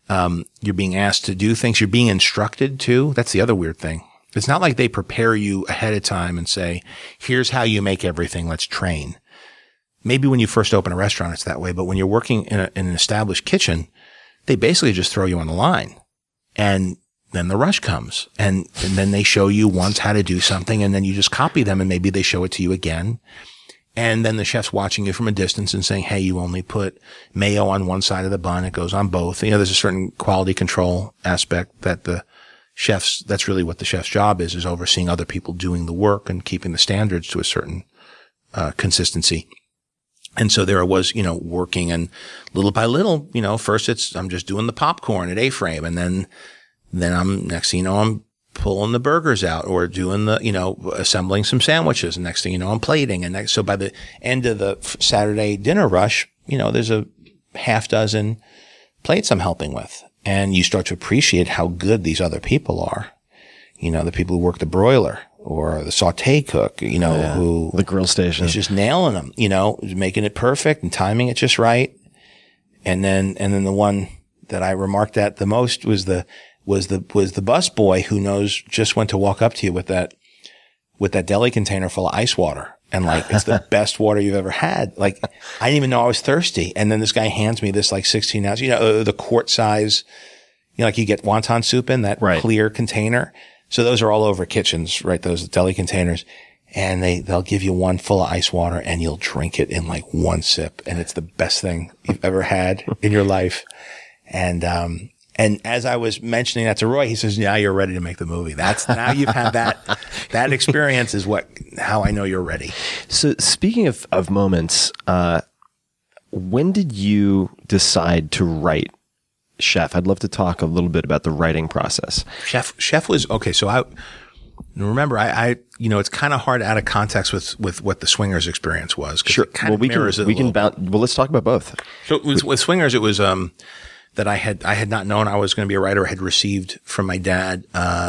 being asked to do things. You're being instructed too. That's the other weird thing. It's not like they prepare you ahead of time and say, here's how you make everything. Let's train. Maybe when you first open a restaurant, it's that way. But when you're working in an established kitchen, they basically just throw you on the line. And then the rush comes and then they show you once how to do something and then you just copy them and maybe they show it to you again. And then the chef's watching you from a distance and saying, hey, you only put mayo on one side of the bun. It goes on both. There's a certain quality control aspect that the chefs, that's really what the chef's job is overseeing other people doing the work and keeping the standards to a certain consistency. And so there I was, working, and little by little, first I'm just doing the popcorn at A-frame, and then next thing you know, I'm pulling the burgers out or doing assembling some sandwiches. And next thing you know, I'm plating. And so by the end of the Saturday dinner rush, there's a half dozen plates I'm helping with. And you start to appreciate how good these other people are. The people who work the broiler or the saute cook, who the grill station is just nailing them, making it perfect and timing it just right. And then the one that I remarked at the most was the bus boy who knows just when to walk up to you with that deli container full of ice water. And it's the best water you've ever had. I didn't even know I was thirsty. And then this guy hands me this 16 ounce, the quart size, you get wonton soup in that clear container. So those are all over kitchens, right? Those deli containers. And they'll give you one full of ice water and you'll drink it in one sip. And it's the best thing you've ever had in your life. And as I was mentioning that to Roy, he says, "Now you're ready to make the movie. Now you've had that experience is how I know you're ready." So speaking of moments, when did you decide to write Chef? I'd love to talk a little bit about the writing process. Chef was, okay. So I remember it's kind of hard out of context with what the Swingers experience was. Sure. Well, let's talk about both. So with Swingers, it was, that I had not known I was going to be a writer. I had received from my dad,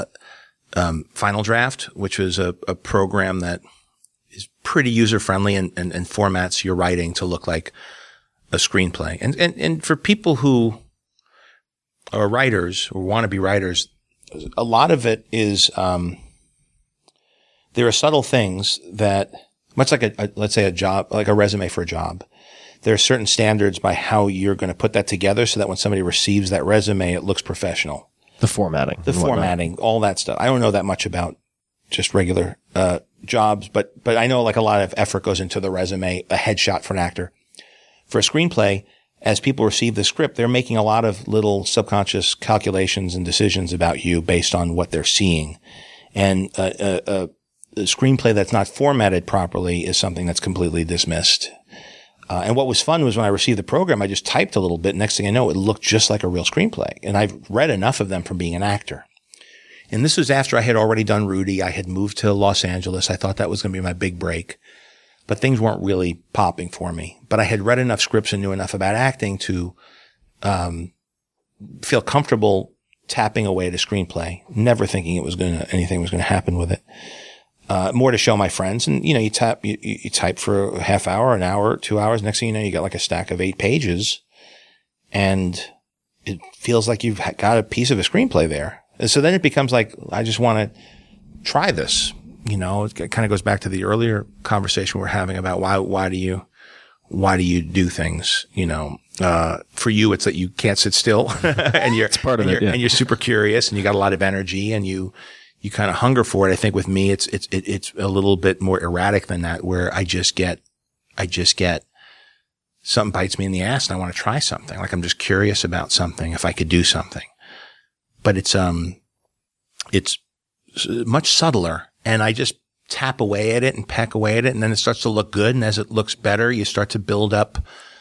Final Draft, which was a program that is pretty user friendly and formats your writing to look like a screenplay. And for people who are writers or want to be writers, a lot of it is, there are subtle things that, much like let's say a job, like a resume for a job. There are certain standards by how you're going to put that together so that when somebody receives that resume, it looks professional. The formatting, all that stuff. I don't know that much about just regular jobs, but I know a lot of effort goes into the resume, a headshot for an actor. For a screenplay, as people receive the script, they're making a lot of little subconscious calculations and decisions about you based on what they're seeing. And a screenplay that's not formatted properly is something that's completely dismissed. And what was fun was when I received the program, I just typed a little bit. Next thing I know, it looked just like a real screenplay. And I've read enough of them from being an actor. And this was after I had already done Rudy. I had moved to Los Angeles. I thought that was going to be my big break. But things weren't really popping for me. But I had read enough scripts and knew enough about acting to feel comfortable tapping away at a screenplay, never thinking anything was going to happen with it. More to show my friends. And, you type for a half hour, an hour, 2 hours. Next thing you know, you got a stack of 8 pages and it feels like you've got a piece of a screenplay there. And so then it becomes I just want to try this. It kind of goes back to the earlier conversation we're having about why do you do things? For you, it's that you can't sit still and it's part of it. Yeah. And you're super curious and you got a lot of energy and you kind of hunger for it. I think with me, it's a little bit more erratic than that, where I just get something bites me in the ass and I want to try something. I'm just curious about something, if I could do something, but it's much subtler and I just tap away at it and peck away at it. And then it starts to look good. And as it looks better, you start to build up,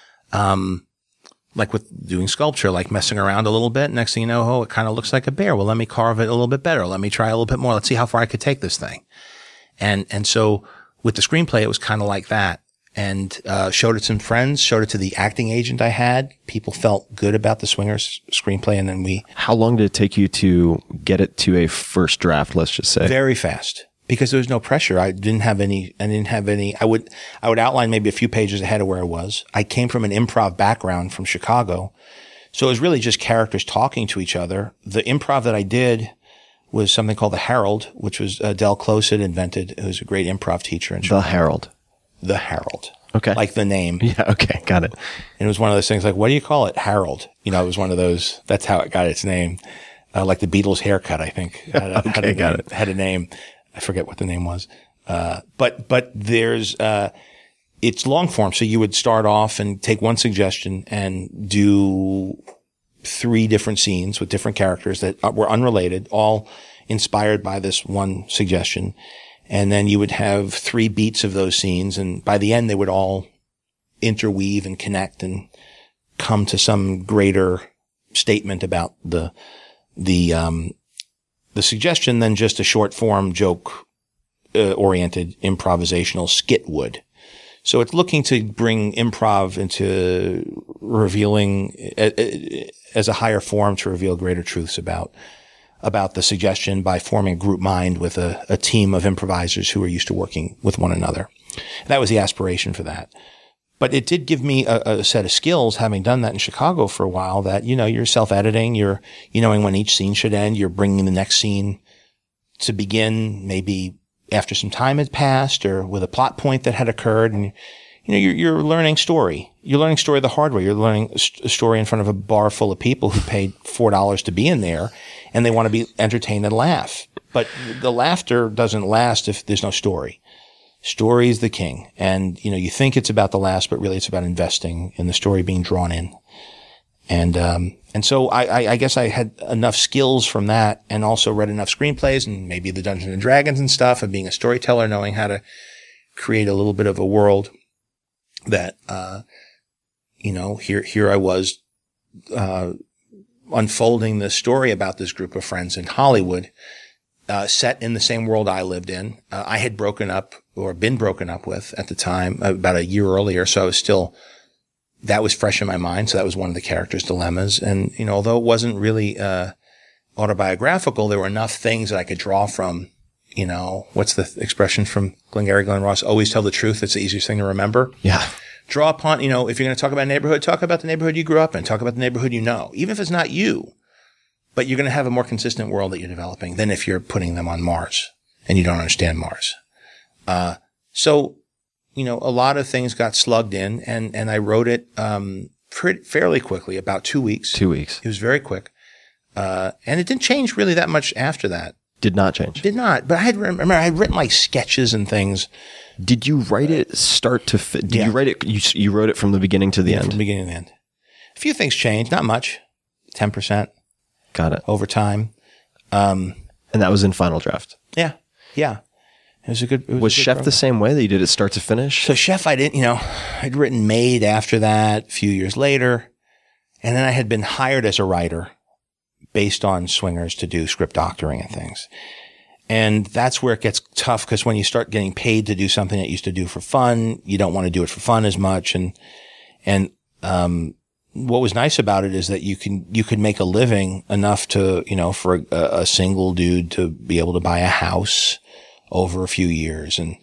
like with doing sculpture, messing around a little bit. Next thing you know, it kind of looks like a bear. Well, let me carve it a little bit better. Let me try a little bit more. Let's see how far I could take this thing. And so with the screenplay, it was kind of like that. And, showed it to some friends, showed it to the acting agent I had. People felt good about the Swingers screenplay. And then how long did it take you to get it to a first draft? Let's just say very fast. Because there was no pressure. I didn't have any, I would outline maybe a few pages ahead of where I was. I came from an improv background from Chicago. So it was really just characters talking to each other. The improv that I did was something called the Herald, which was Del Close had invented. It was a great improv teacher in Chicago. The Herald. Okay. Like the name. Yeah. Okay. Got it. And it was one of those things what do you call it? Herald. It was one of those, that's how it got its name. Like the Beatles haircut, I think. Had a name. I forget what the name was. But there's, it's long form. So you would start off and take one suggestion and do 3 different scenes with different characters that were unrelated, all inspired by this one suggestion. And then you would have 3 beats of those scenes. And by the end, they would all interweave and connect and come to some greater statement about the suggestion than just a short form joke oriented improvisational skit would. So it's looking to bring improv into revealing as a higher form to reveal greater truths about the suggestion by forming a group mind with a team of improvisers who are used to working with one another. That was the aspiration for that. But it did give me a set of skills, having done that in Chicago for a while, that, you're self-editing, you're knowing when each scene should end, you're bringing the next scene to begin maybe after some time had passed or with a plot point that had occurred. And, you're learning story. You're learning story the hard way. You're learning a story in front of a bar full of people who paid $4 to be in there and they want to be entertained and laugh. But the laughter doesn't last if there's no story. Story is the king. And, you think it's about the laughs, but really it's about investing in the story being drawn in. And so I guess I had enough skills from that and also read enough screenplays and maybe the Dungeons and Dragons and stuff and being a storyteller, knowing how to create a little bit of a world that, here I was, unfolding this story about this group of friends in Hollywood, set in the same world I lived in. I had broken up or been broken up with at the time about a year earlier. So I was still, that was fresh in my mind. So that was one of the characters' dilemmas. And, although it wasn't really, autobiographical, there were enough things that I could draw from, what's the expression from Glengarry Glen Ross? Always tell the truth. It's the easiest thing to remember. Yeah. Draw upon, if you're going to talk about a neighborhood, talk about the neighborhood you grew up in, talk about the neighborhood even if it's not you. But you're going to have a more consistent world that you're developing than if you're putting them on Mars and you don't understand Mars. So, a lot of things got slugged in and I wrote it, fairly quickly, about 2 weeks. 2 weeks. It was very quick. And it didn't change really that much after that. Did not change. Did not. But I had written like sketches and things. Did you write it start to fit? Did you write it? You wrote it from the beginning to the end? From the beginning to the end. A few things changed, not much. 10%. Got it. Over time. And that was in final draft. Yeah. Yeah. It was a good, was Chef the same way that you did it start to finish? So Chef, I didn't, I'd written Maid after that a few years later. And then I had been hired as a writer based on Swingers to do script doctoring and things. And that's where it gets tough because when you start getting paid to do something that you used to do for fun, you don't want to do it for fun as much. And what was nice about it is that you could make a living enough to, for a single dude to be able to buy a house over a few years and,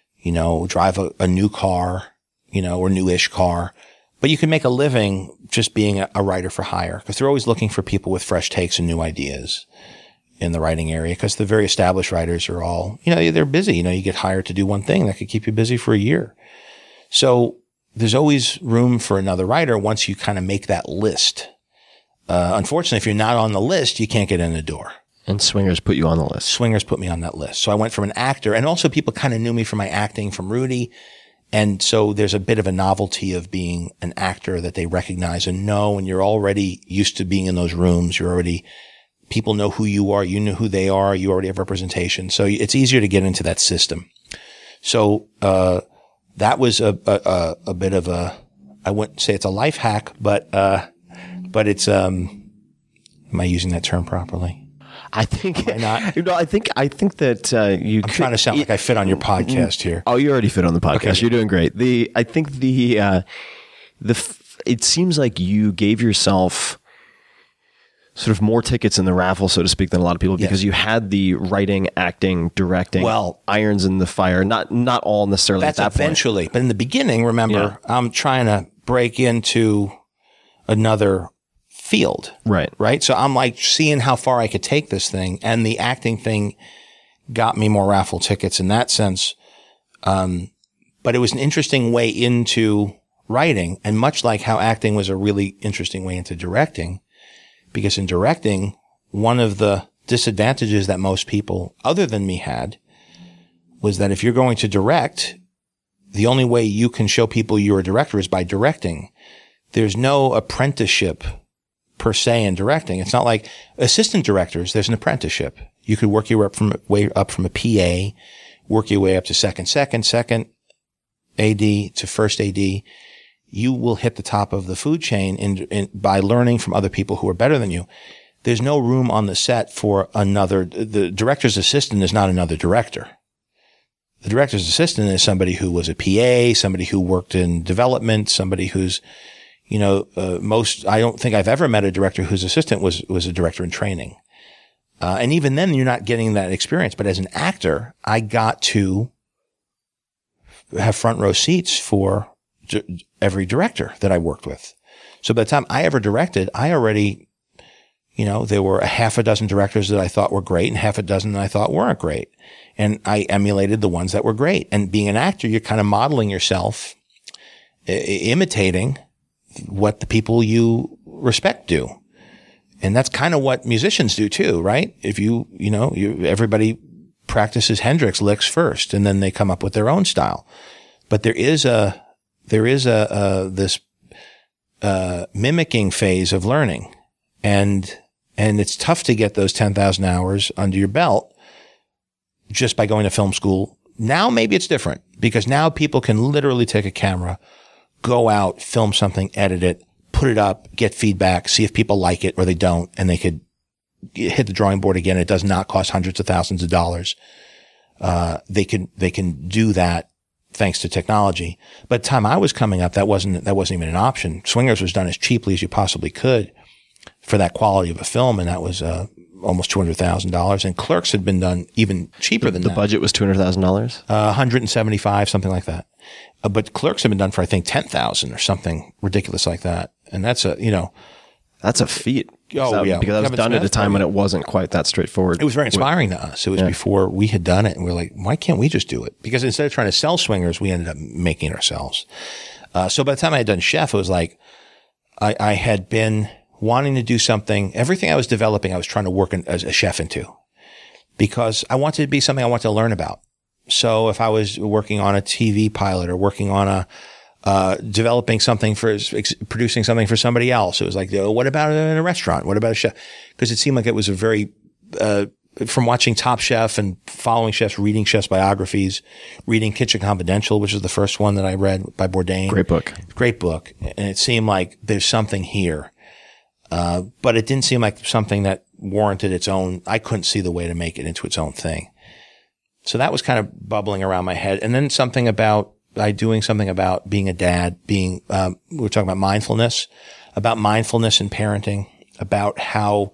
drive a new car, or newish car. But you can make a living just being a writer for hire because they're always looking for people with fresh takes and new ideas in the writing area because the very established writers are all, they're busy. You get hired to do one thing that could keep you busy for a year. So there's always room for another writer once you kind of make that list. Unfortunately, if you're not on the list, you can't get in the door. And Swingers put you on the list. Swingers put me on that list. So I went from an actor, and also people kind of knew me from my acting from Rudy. And so there's a bit of a novelty of being an actor that they recognize and know, and you're already used to being in those rooms. People know who you are. You know who they are. You already have representation. So it's easier to get into that system. So, that was a bit of I wouldn't say it's a life hack, but it's, am I using that term properly? I think not. I think that you. I'm trying to sound like I fit on your podcast here. Oh, you already fit on the podcast. Okay. You're doing great. It seems like you gave yourself sort of more tickets in the raffle, so to speak, than a lot of people because you had the writing, acting, directing, irons in the fire. Not all necessarily at that point. Eventually, but in the beginning, remember, I'm trying to break into another field. Right. So I'm like seeing how far I could take this thing, and the acting thing got me more raffle tickets in that sense. But it was an interesting way into writing, and much like how acting was a really interesting way into directing, because in directing, one of the disadvantages that most people other than me had was that if you're going to direct, the only way you can show people you're a director is by directing. There's no apprenticeship per se in directing. It's not like assistant directors. There's an apprenticeship. You could work your way up from a PA, work your way up to second AD to first AD. You will hit the top of the food chain by learning from other people who are better than you. There's no room on the set for the director's assistant is not another director. The director's assistant is somebody who was a PA, somebody who worked in development, somebody who's, I don't think I've ever met a director whose assistant was a director in training. And even then you're not getting that experience. But as an actor, I got to have front row seats for every director that I worked with. So by the time I ever directed, I already, there were a half a dozen directors that I thought were great and half a dozen that I thought weren't great. And I emulated the ones that were great. And being an actor, you're kind of modeling yourself, imitating what the people you respect do. And that's kind of what musicians do too, right? If everybody practices Hendrix licks first and then they come up with their own style. But there is this mimicking phase of learning. And it's tough to get those 10,000 hours under your belt just by going to film school. Now maybe it's different because now people can literally take a camera, go out, film something, edit it, put it up, get feedback, see if people like it or they don't, and they could hit the drawing board again. It does not cost hundreds of thousands of dollars. They can do that thanks to technology. But the time I was coming up, that wasn't even an option. Swingers was done as cheaply as you possibly could for that quality of a film, and that was almost $200,000. And Clerks had been done even cheaper than that. The budget was $200,000? $175, something like that. But Clerks had been done for, I think, $10,000 or something ridiculous like that. And that's that's a feat. Oh, yeah. Because that was done at a time when it wasn't quite that straightforward. It was very inspiring to us. It was before we had done it. And we were like, why can't we just do it? Because instead of trying to sell Swingers, we ended up making it ourselves. So by the time I had done Chef, it was like I had been wanting to do something. Everything I was developing, I was trying to work as a chef into because I wanted to be something I wanted to learn about. So if I was working on a TV pilot or working on developing something producing something for somebody else, it was like, what about in a restaurant? What about a chef? Because it seemed like it was a very, from watching Top Chef and following chefs, reading chefs' biographies, reading Kitchen Confidential, which is the first one that I read by Bourdain. Great book. And it seemed like there's something here. But it didn't seem like something that warranted its own. I couldn't see the way to make it into its own thing. So that was kind of bubbling around my head. And then doing something about being a dad, we were talking about mindfulness in parenting, about how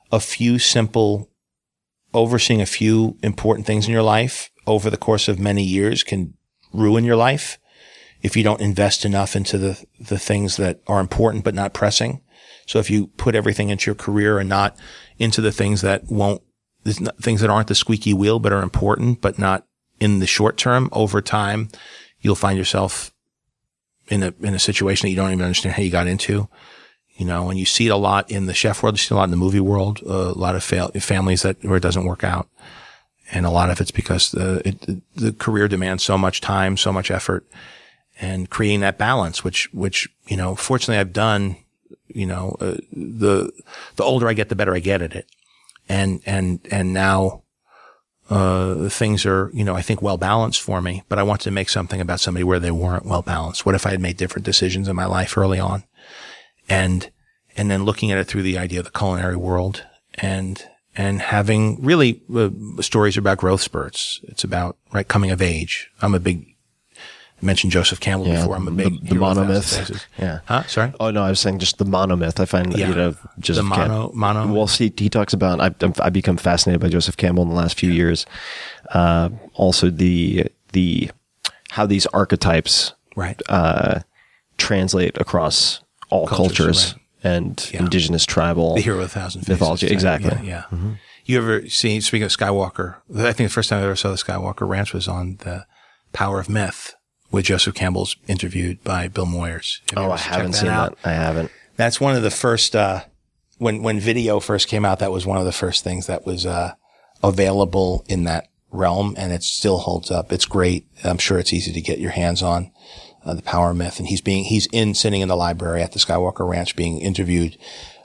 overseeing a few important things in your life over the course of many years can ruin your life if you don't invest enough into the things that are important but not pressing. So if you put everything into your career and not into the things that aren't the squeaky wheel but are important but not in the short term, over time, you'll find yourself in a situation that you don't even understand how you got into. And you see it a lot in the chef world, you see it a lot in the movie world, a lot of families where it doesn't work out. And a lot of it's because the career demands so much time, so much effort, and creating that balance, which fortunately I've done. The older I get, the better I get at it. And now, things are, I think well balanced for me, but I wanted to make something about somebody where they weren't well balanced. What if I had made different decisions in my life early on? And then looking at it through the idea of the culinary world and having really stories about growth spurts. It's about, coming of age. I mentioned Joseph Campbell before. I'm a big the monomyth. Yeah. Huh? Sorry? Oh no, I was saying just the monomyth. I find Joseph the mono. Well, see, he talks about. I've become fascinated by Joseph Campbell in the last few years. Also, the how these archetypes translate across all cultures and indigenous tribal. The hero of 1,000 faces. Mythology, exactly. Yeah. Mm-hmm. You ever seen? Speaking of Skywalker, I think the first time I ever saw the Skywalker Ranch was on the Power of Myth, with Joseph Campbell's interviewed by Bill Moyers. I haven't seen that. I haven't. That's one of the first, when video first came out, that was one of the first things that was, available in that realm, and it still holds up. It's great. I'm sure it's easy to get your hands on, the Power Myth. And he's sitting in the library at the Skywalker Ranch being interviewed,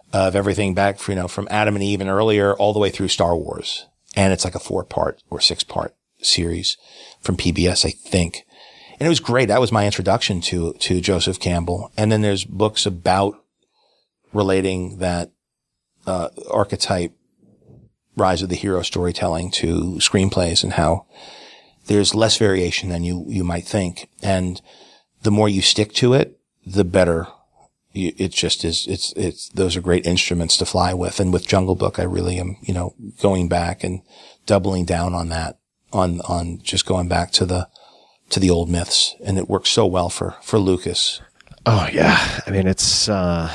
of everything back, from Adam and Eve and earlier all the way through Star Wars. And it's like a 4-part or 6-part series from PBS, I think. And it was great. That was my introduction to Joseph Campbell. And then there's books about relating that archetype rise of the hero storytelling to screenplays and how there's less variation than you might think. And the more you stick to it, the better it just is. It's those are great instruments to fly with. And with Jungle Book, I really am, going back and doubling down on that, on just going back to the old myths. And it works so well for Lucas. Oh yeah. I mean, it's,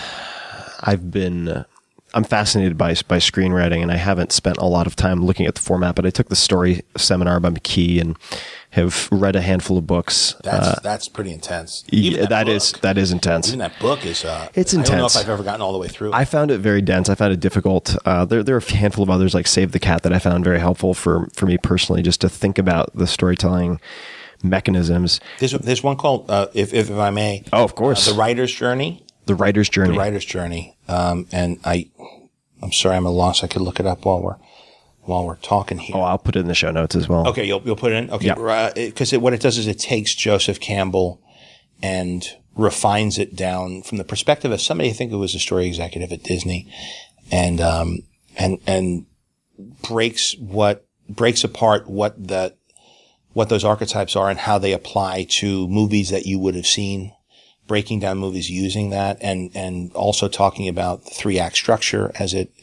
I'm fascinated by screenwriting, and I haven't spent a lot of time looking at the format, but I took the story seminar by McKee and have read a handful of books. That's pretty intense. That is intense. Even that book is, it's intense. I don't know if I've ever gotten all the way through. I found it very dense. I found it difficult. There are a handful of others like Save the Cat that I found very helpful for me personally, just to think about the storytelling mechanisms. There's one called, if I may. Oh, of course. The Writer's Journey. The Writer's Journey. The Writer's Journey. And I'm sorry, I'm at a loss. I could look it up while we're talking here. Oh, I'll put it in the show notes as well. Okay, you'll put it in? Okay. Yeah. Because what it does is it takes Joseph Campbell and refines it down from the perspective of somebody, I think who was a story executive at Disney, and breaks apart what those archetypes are and how they apply to movies that you would have seen, breaking down movies using that, and also talking about the 3-act structure as it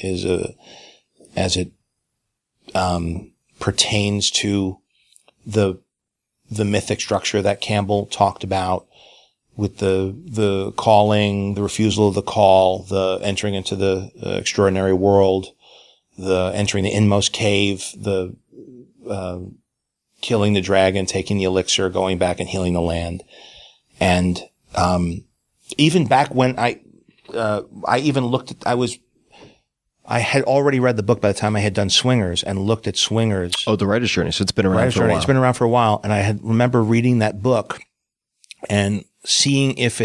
pertains to the mythic structure that Campbell talked about, with the calling, the refusal of the call, the entering into the extraordinary world, the entering the inmost cave, the killing the dragon, taking the elixir, going back and healing the land. And even back when I even looked at, I had already read the book by the time I had done Swingers and looked at Swingers. Oh, The Writer's Journey. So it's been around for a while. It's been around for a while. And I remember reading that book and seeing if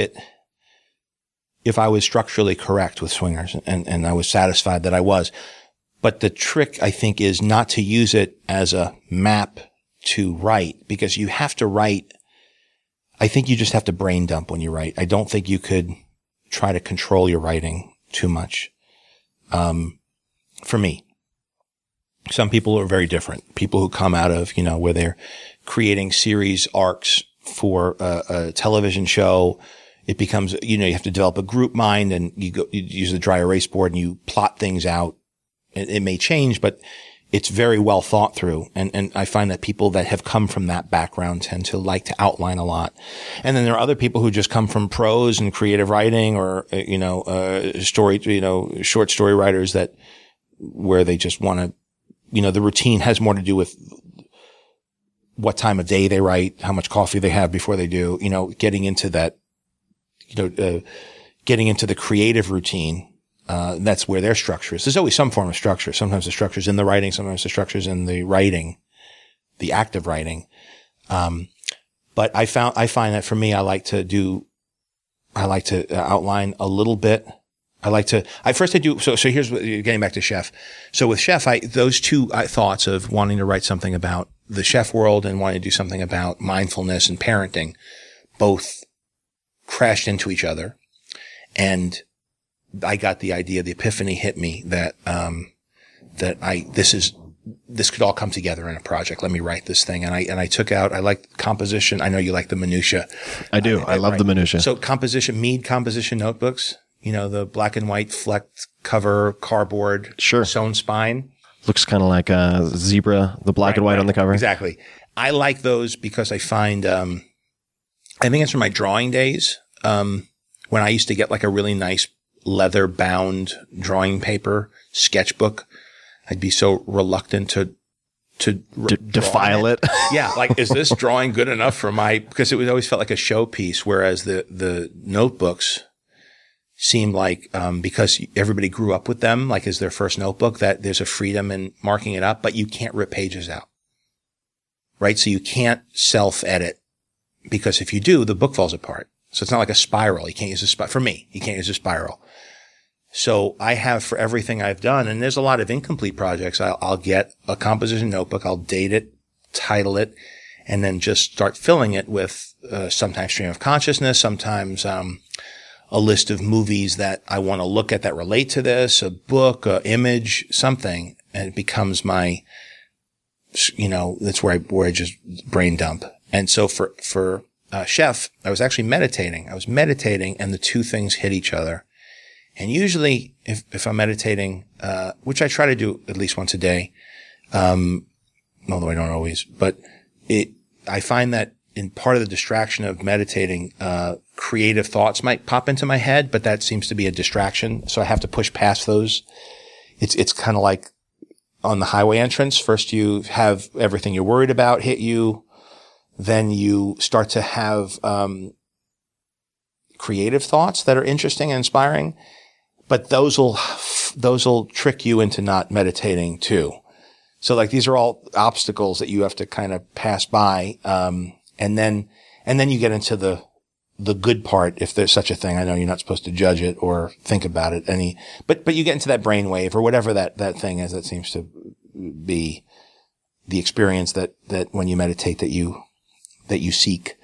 I was structurally correct with Swingers. And I was satisfied that I was. But the trick, I think, is not to use it as a map to write, because you have to write. I think you just have to brain dump when you write. I don't think you could try to control your writing too much. For me, some people are very different. People who come out of, where they're creating series arcs for a television show, it becomes, you have to develop a group mind, and you use the dry erase board and you plot things out. It may change, but it's very well thought through. And I find that people that have come from that background tend to like to outline a lot. And then there are other people who just come from prose and creative writing, or, short story writers where they just want to, the routine has more to do with what time of day they write, how much coffee they have before they do, getting into that, getting into the creative routine. That's where their structure is. There's always some form of structure. Sometimes the structure's in the writing. Sometimes the structure's in the writing, the act of writing. But I find that for me, I like to outline a little bit. So here's what, getting back to Chef. So with Chef, those two thoughts of wanting to write something about the chef world and wanting to do something about mindfulness and parenting both crashed into each other. And I got the idea, the epiphany hit me that this could all come together in a project. Let me write this thing. And I took out, I like composition. I know you like the minutia. I do. I love the minutia. So Mead composition notebooks, the black and white flecked cover, cardboard, sewn spine. Looks kind of like a zebra, the black and white on the cover. Exactly. I like those because I find, I think it's from my drawing days, when I used to get like a really nice leather bound drawing paper sketchbook. I'd be so reluctant to defile it. Yeah. Like, is this drawing good enough for because it always felt like a showpiece, whereas the notebooks seemed like, because everybody grew up with them, like as their first notebook, that there's a freedom in marking it up, but you can't rip pages out. Right. So you can't self-edit, because if you do, the book falls apart. So it's not like a spiral. You can't use for me, you can't use a spiral. So I have for everything I've done, and there's a lot of incomplete projects. I'll get a composition notebook, I'll date it, title it, and then just start filling it with sometimes stream of consciousness, sometimes a list of movies that I want to look at that relate to this, a book, a image, something, and it becomes my, that's where I just brain dump. And so for Chef, I was actually meditating. And the two things hit each other. And usually if I'm meditating, which I try to do at least once a day, although I don't always, but I find that in part of the distraction of meditating, creative thoughts might pop into my head, but that seems to be a distraction. So I have to push past those. It's kind of like on the highway entrance. First you have everything you're worried about hit you. Then you start to have, creative thoughts that are interesting and inspiring, but those will trick you into not meditating too. So like these are all obstacles that you have to kind of pass by. And then you get into the good part, if there's such a thing. I know you're not supposed to judge it or think about it but you get into that brainwave or whatever that thing is that seems to be the experience that when you meditate that you seek,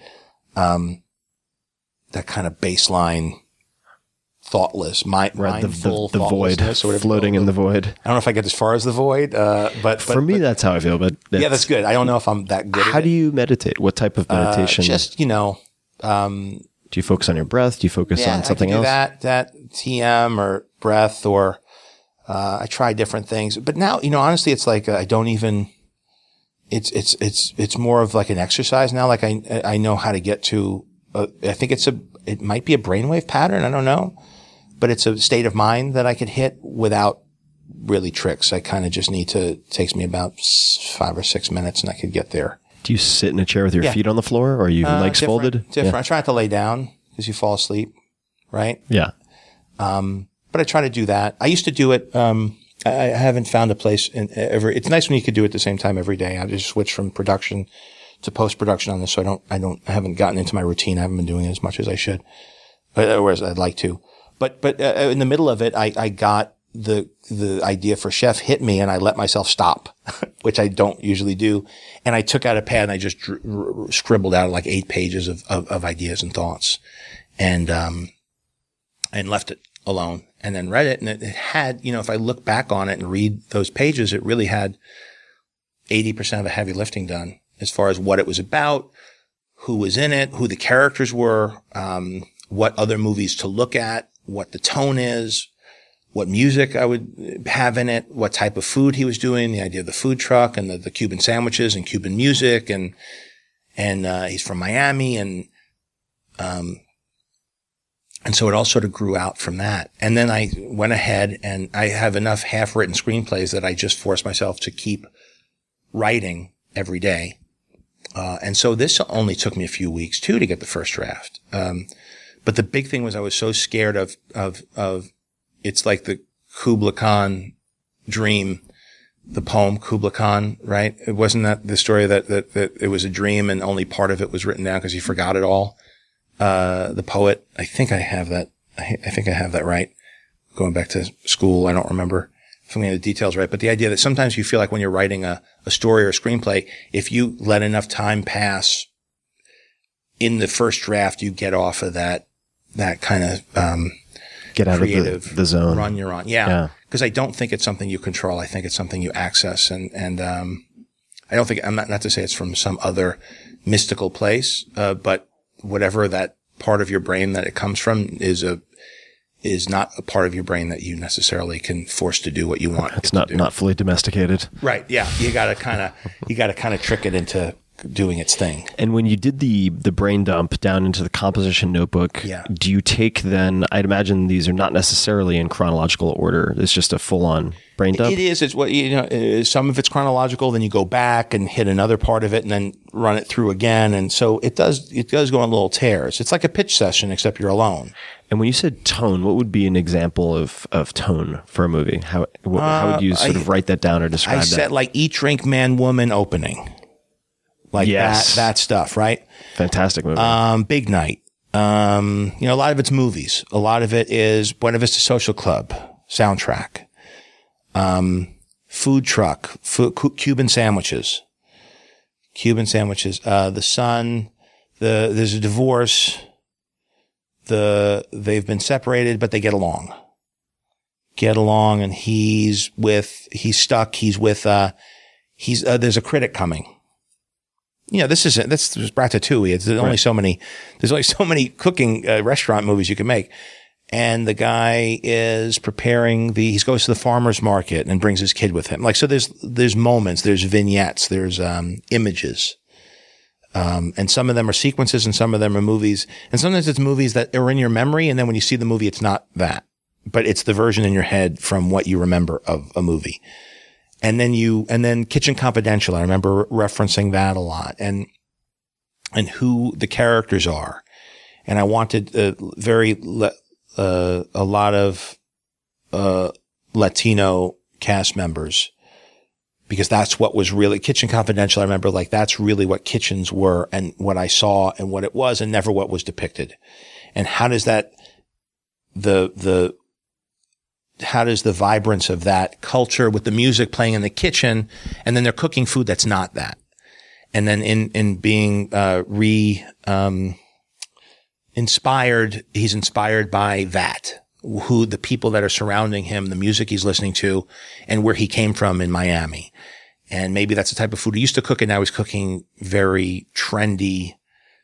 that kind of baseline, thoughtless, mindful the void, floating in the void. I don't know if I get as far as the void, but for me, that's how I feel. But yeah, that's good. I don't know if I'm that good. How do you meditate? What type of meditation? Just do you focus on your breath? Do you focus on something else? That TM or breath, or I try different things. But now, honestly, it's like I don't even. It's more of like an exercise now. Like I know how to get to. I think it might be a brainwave pattern. I don't know, but it's a state of mind that I could hit without really tricks. I kind of just it takes me about 5 or 6 minutes and I could get there. Do you sit in a chair with your feet on the floor or are you legs folded? Different. Yeah. I try not to lay down because you fall asleep. Right. Yeah. But I try to do that. I used to do it. I haven't found a place it's nice when you could do it at the same time every day. I just switched from production to post-production on this. So I haven't gotten into my routine. I haven't been doing it as much as I should, or as I'd like to. But in the middle of it, I got the idea for Chef hit me and I let myself stop, which I don't usually do. And I took out a pad and I just scribbled out like 8 pages of ideas and thoughts and left it alone and then read it. And it had, if I look back on it and read those pages, it really had 80% of the heavy lifting done as far as what it was about, who was in it, who the characters were, what other movies to look at, what the tone is, what music I would have in it, what type of food he was doing, the idea of the food truck and the Cuban sandwiches and Cuban music and he's from Miami and so it all sort of grew out from that. And then I went ahead and I have enough half-written screenplays that I just forced myself to keep writing every day. And so this only took me a few weeks too to get the first draft. But the big thing was I was so scared of it's like the Kubla Khan dream, the poem Kubla Khan, right? It wasn't that the story that it was a dream and only part of it was written down because he forgot it all. The poet, I think I have that. I think I have that right. Going back to school, I don't remember if I'm getting the details right, but the idea that sometimes you feel like when you're writing a story or a screenplay, if you let enough time pass in the first draft, you get off of that kind of, get out creative of the zone run you're on. Yeah. Cause I don't think it's something you control. I think it's something you access. And I don't think, I'm not to say it's from some other mystical place, but whatever that part of your brain that it comes from is not a part of your brain that you necessarily can force to do what you want. It's not fully domesticated. Right. Yeah. You gotta kind of trick it into doing its thing. And when you did the brain dump down into the composition notebook, do you take then, I'd imagine these are not necessarily in chronological order. It's just a full on brain dump. It is. It's what, some of it's chronological, then you go back and hit another part of it and then run it through again. And so it does go on little tears. It's like a pitch session, except you're alone. And when you said tone, what would be an example of tone for a movie? How would you sort of write that down or describe that? I said like Eat, Drink, Man, Woman opening. Like that stuff, right? Fantastic movie. Big Night. A lot of it's movies. A lot of it is Buena Vista Social Club soundtrack. Food truck, Cuban sandwiches. The son, there's a divorce. They've been separated, but they get along. And he's stuck. There's a critic coming. That's Ratatouille. There's only so many cooking, restaurant movies you can make. And the guy is preparing he goes to the farmer's market and brings his kid with him. So there's moments, there's vignettes, there's, images. And some of them are sequences and some of them are movies. And sometimes it's movies that are in your memory. And then when you see the movie, it's not that, but it's the version in your head from what you remember of a movie. And then Kitchen Confidential. I remember referencing that a lot and who the characters are. And I wanted a lot of Latino cast members because that's what was really Kitchen Confidential. I remember that's really what kitchens were and what I saw and what it was and never what was depicted. And how does that, how does the vibrance of that culture with the music playing in the kitchen and then they're cooking food that's not that. And then in being, inspired, he's inspired by that, who the people that are surrounding him, the music he's listening to, and where he came from in Miami. And maybe that's the type of food he used to cook, and now he's cooking very trendy,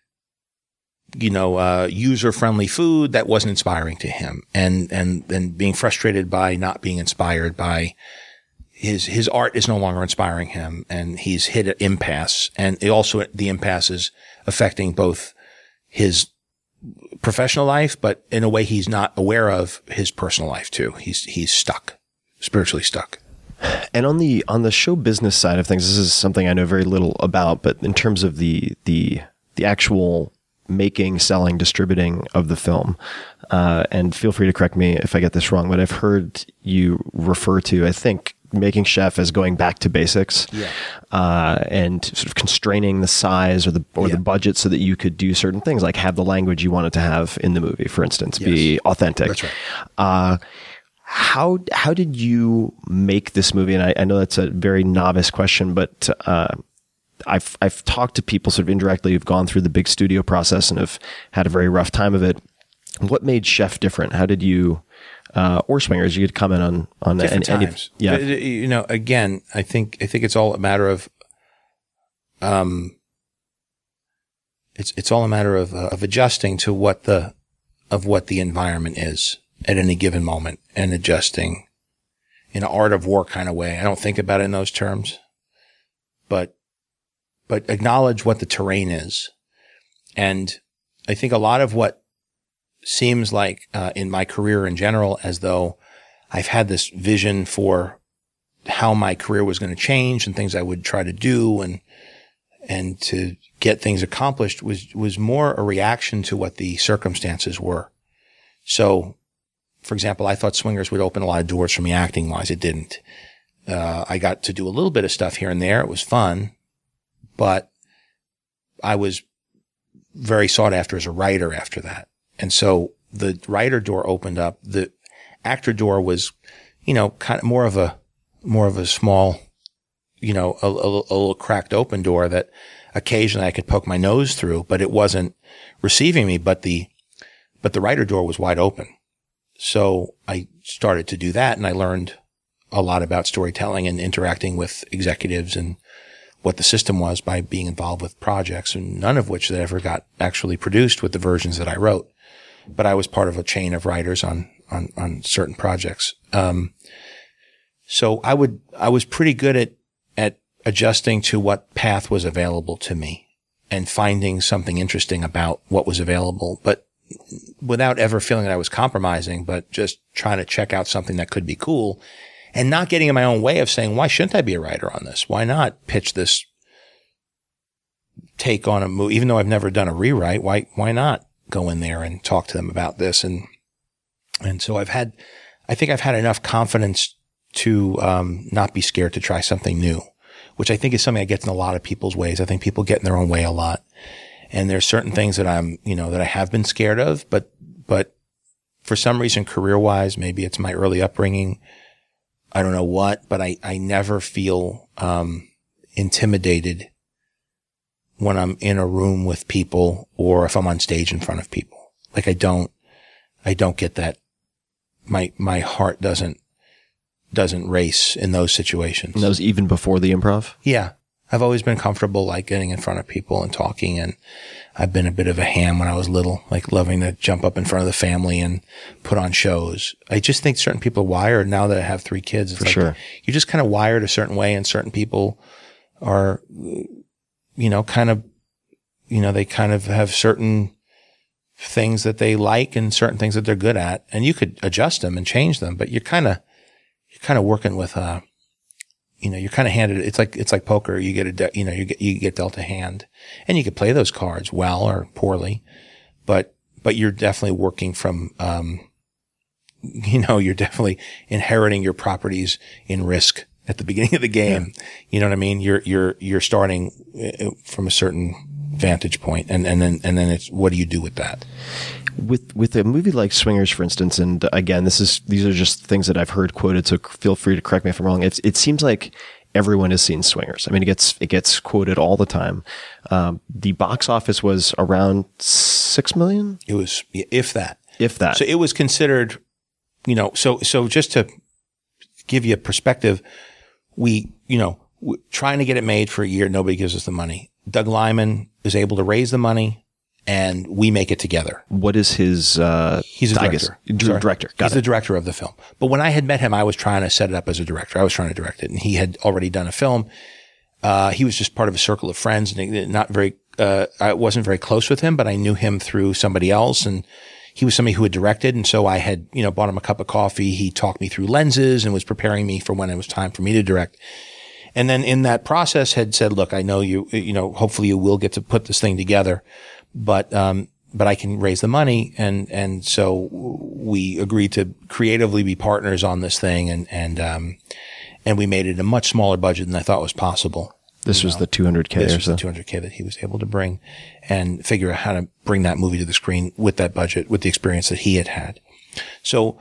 user-friendly food that wasn't inspiring to him. And being frustrated by not being inspired by his art is no longer inspiring him, and he's hit an impasse. And the impasse is affecting both his professional life, but in a way he's not aware of his personal life too. He's stuck, spiritually stuck. And on the show business side of things, this is something I know very little about, but in terms of the actual making, selling, distributing of the film, and feel free to correct me if I get this wrong, but I've heard you refer to, I think, Making Chef as going back to basics, and sort of constraining the size or the budget so that you could do certain things, like have the language you wanted to have in the movie, for instance, be authentic. That's right. How did you make this movie? And I know that's a very novice question, but I've talked to people sort of indirectly who've gone through the big studio process and have had a very rough time of it. What made Chef different? How did you? Or Swingers, you could comment on different times. Again, I think it's all a matter of, it's all a matter of adjusting to what the environment is at any given moment and adjusting in an art of war kind of way. I don't think about it in those terms, but acknowledge what the terrain is. And I think a lot of what seems like in my career in general, as though I've had this vision for how my career was going to change and things I would try to do and to get things accomplished was more a reaction to what the circumstances were. So, for example, I thought Swingers would open a lot of doors for me acting wise. It didn't. I got to do a little bit of stuff here and there. It was fun, but I was very sought after as a writer after that. And so the writer door opened up. The actor door was, kind of more of a small, a little cracked open door that occasionally I could poke my nose through, but it wasn't receiving me. But the writer door was wide open. So I started to do that, and I learned a lot about storytelling and interacting with executives and what the system was by being involved with projects, and none of which that ever got actually produced with the versions that I wrote. But I was part of a chain of writers on certain projects. So I was pretty good at adjusting to what path was available to me and finding something interesting about what was available, but without ever feeling that I was compromising, but just trying to check out something that could be cool and not getting in my own way of saying, why shouldn't I be a writer on this? Why not pitch this take on a movie? Even though I've never done a rewrite, why not go in there and talk to them about this? And so I think I've had enough confidence to not be scared to try something new, which I think is something that gets in a lot of people's ways. I think people get in their own way a lot. And there's certain things that that I have been scared of, but for some reason, career-wise, maybe it's my early upbringing. I don't know what, but I never feel, intimidated when I'm in a room with people or if I'm on stage in front of people. Like I don't get that. My heart doesn't race in those situations. And that was even before the improv? Yeah. I've always been comfortable like getting in front of people and talking, and I've been a bit of a ham when I was little, like loving to jump up in front of the family and put on shows. I just think certain people are wired now that I have 3 kids. It's For sure. You're just kind of wired a certain way, and certain people are, they kind of have certain things that they like and certain things that they're good at, and you could adjust them and change them, but you're kind of working with, you're kind of handed, it's like poker. You get you get dealt a hand, and you could play those cards well or poorly, but you're definitely working from, you're definitely inheriting your properties in risk at the beginning of the game. Yeah. You know what I mean? You're starting from a certain vantage point, and then it's, what do you do with that? With a movie like Swingers, for instance, and again, these are just things that I've heard quoted, so feel free to correct me if I'm wrong. It seems like everyone has seen Swingers. I mean, it gets quoted all the time. The box office was around 6 million. It was, if that. So it was considered, so just to give you a perspective, trying to get it made for a year, nobody gives us the money. Doug Liman is able to raise the money, and we make it together. What is his, he's a director. Director. He's the director of the film. But when I had met him, I was trying to set it up as a director. I was trying to direct it, and he had already done a film. He was just part of a circle of friends, and I wasn't very close with him, but I knew him through somebody else, and he was somebody who had directed. And so I had, bought him a cup of coffee. He talked me through lenses and was preparing me for when it was time for me to direct. And then in that process had said, look, I know hopefully you will get to put this thing together, but I can raise the money. And so we agreed to creatively be partners on this thing. And we made it a much smaller budget than I thought was possible. This was the $200K This or was so. the $200K that he was able to bring and figure out how to bring that movie to the screen with that budget, with the experience that he had. So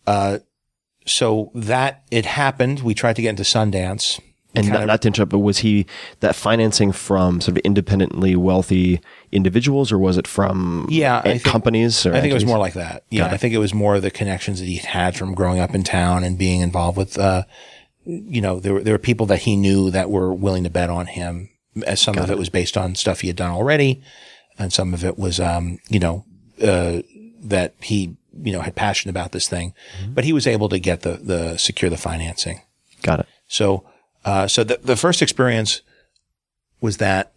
that it happened. We tried to get into Sundance. And not to interrupt, but was he that financing from sort of independently wealthy individuals, or was it from companies? Or I think it was more like that. Yeah, I think it was more the connections that he had from growing up in town and being involved with. There were people that he knew that were willing to bet on him. As some of it was based on stuff he had done already, and some of it was, that he had passion about this thing, but he was able to get secure the financing. Got it. So the first experience was that,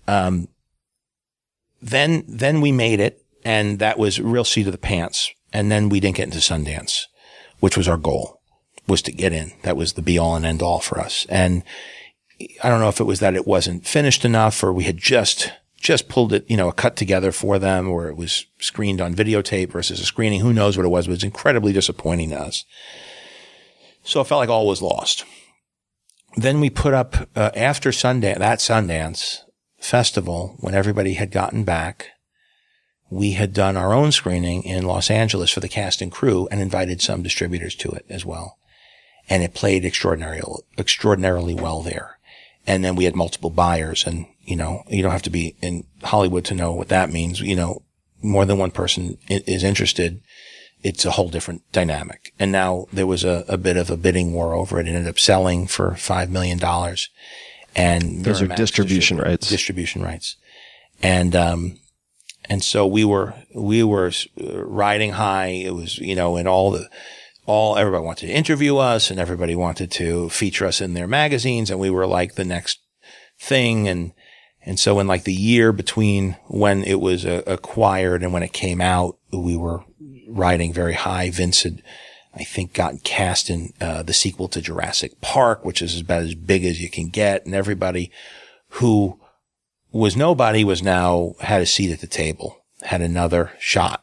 then we made it, and that was real seat of the pants. And then we didn't get into Sundance, which was our goal, was to get in. That was the be all and end all for us. And I don't know if it was that it wasn't finished enough, or we had just pulled it, a cut together for them, or it was screened on videotape versus a screening. Who knows what it was, but it was incredibly disappointing to us. So it felt like all was lost. Then we put up, after Sundance Festival, when everybody had gotten back, we had done our own screening in Los Angeles for the cast and crew and invited some distributors to it as well. And it played extraordinarily well there. And then we had multiple buyers, and, you don't have to be in Hollywood to know what that means. More than one person is interested. It's a whole different dynamic. And now there was a bit of a bidding war over it. It ended up selling for $5 million. And those are distribution rights. Distribution rights. And so we were riding high. It was, and everybody wanted to interview us, and everybody wanted to feature us in their magazines, and we were like the next thing. And so in like the year between when it was acquired and when it came out, we were riding very high. Vince had, I think, gotten cast in the sequel to Jurassic Park, which is about as big as you can get. And everybody who was nobody was now had a seat at the table, had another shot,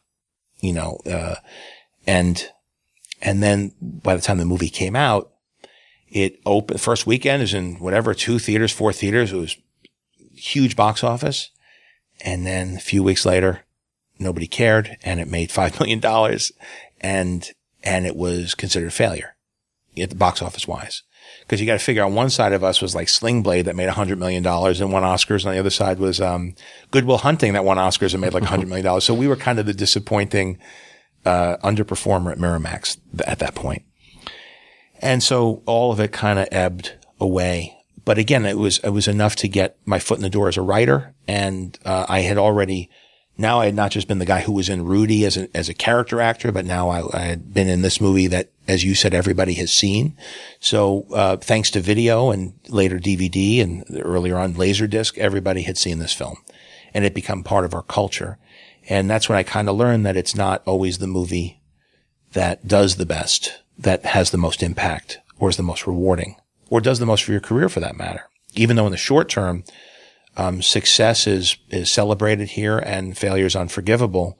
and then by the time the movie came out, it opened, first weekend is in 2 theaters, 4 theaters. It was huge box office. And then a few weeks later, nobody cared, and it made $5 million, and it was considered a failure at the box office wise. Because you got to figure on one side of us was like Sling Blade that made $100 million and won Oscars. And on the other side was Good Will Hunting that won Oscars and made like $100 million. So we were kind of the disappointing underperformer at Miramax at that point. And so all of it kind of ebbed away. But again, it was enough to get my foot in the door as a writer. And I had not just been the guy who was in Rudy as a character actor, but now I had been in this movie that, as you said, everybody has seen. So, thanks to video and later DVD and earlier on Laserdisc, everybody had seen this film, and it become part of our culture. And that's when I kind of learned that it's not always the movie that does the best, that has the most impact, or is the most rewarding, or does the most for your career for that matter. Even though in the short term, success is celebrated here and failure is unforgivable.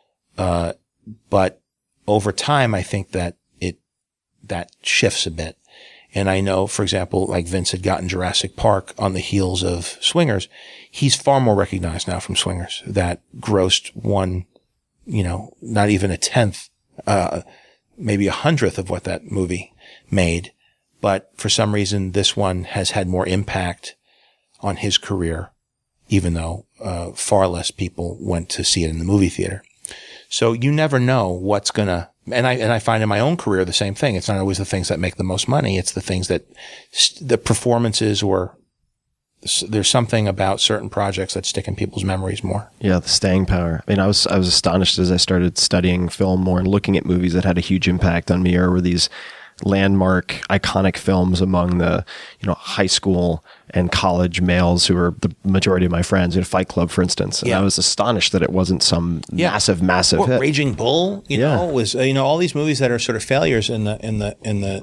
But over time, I think that that shifts a bit. And I know, for example, like Vince had gotten Jurassic Park on the heels of Swingers. He's far more recognized now from Swingers that grossed not even a tenth, maybe 100th of what that movie made. But for some reason, this one has had more impact on his career, even though far less people went to see it in the movie theater. So you never know what's gonna, and I find in my own career the same thing. It's not always the things that make the most money. It's the things that the performances, or there's something about certain projects that stick in people's memories more. Yeah, the staying power. I mean, I was astonished as I started studying film more and looking at movies that had a huge impact on me, or were these landmark, iconic films among the, high school and college males who were the majority of my friends. Fight Club, for instance. And I was astonished that it wasn't some massive hit. Raging Bull, was all these movies that are sort of failures in the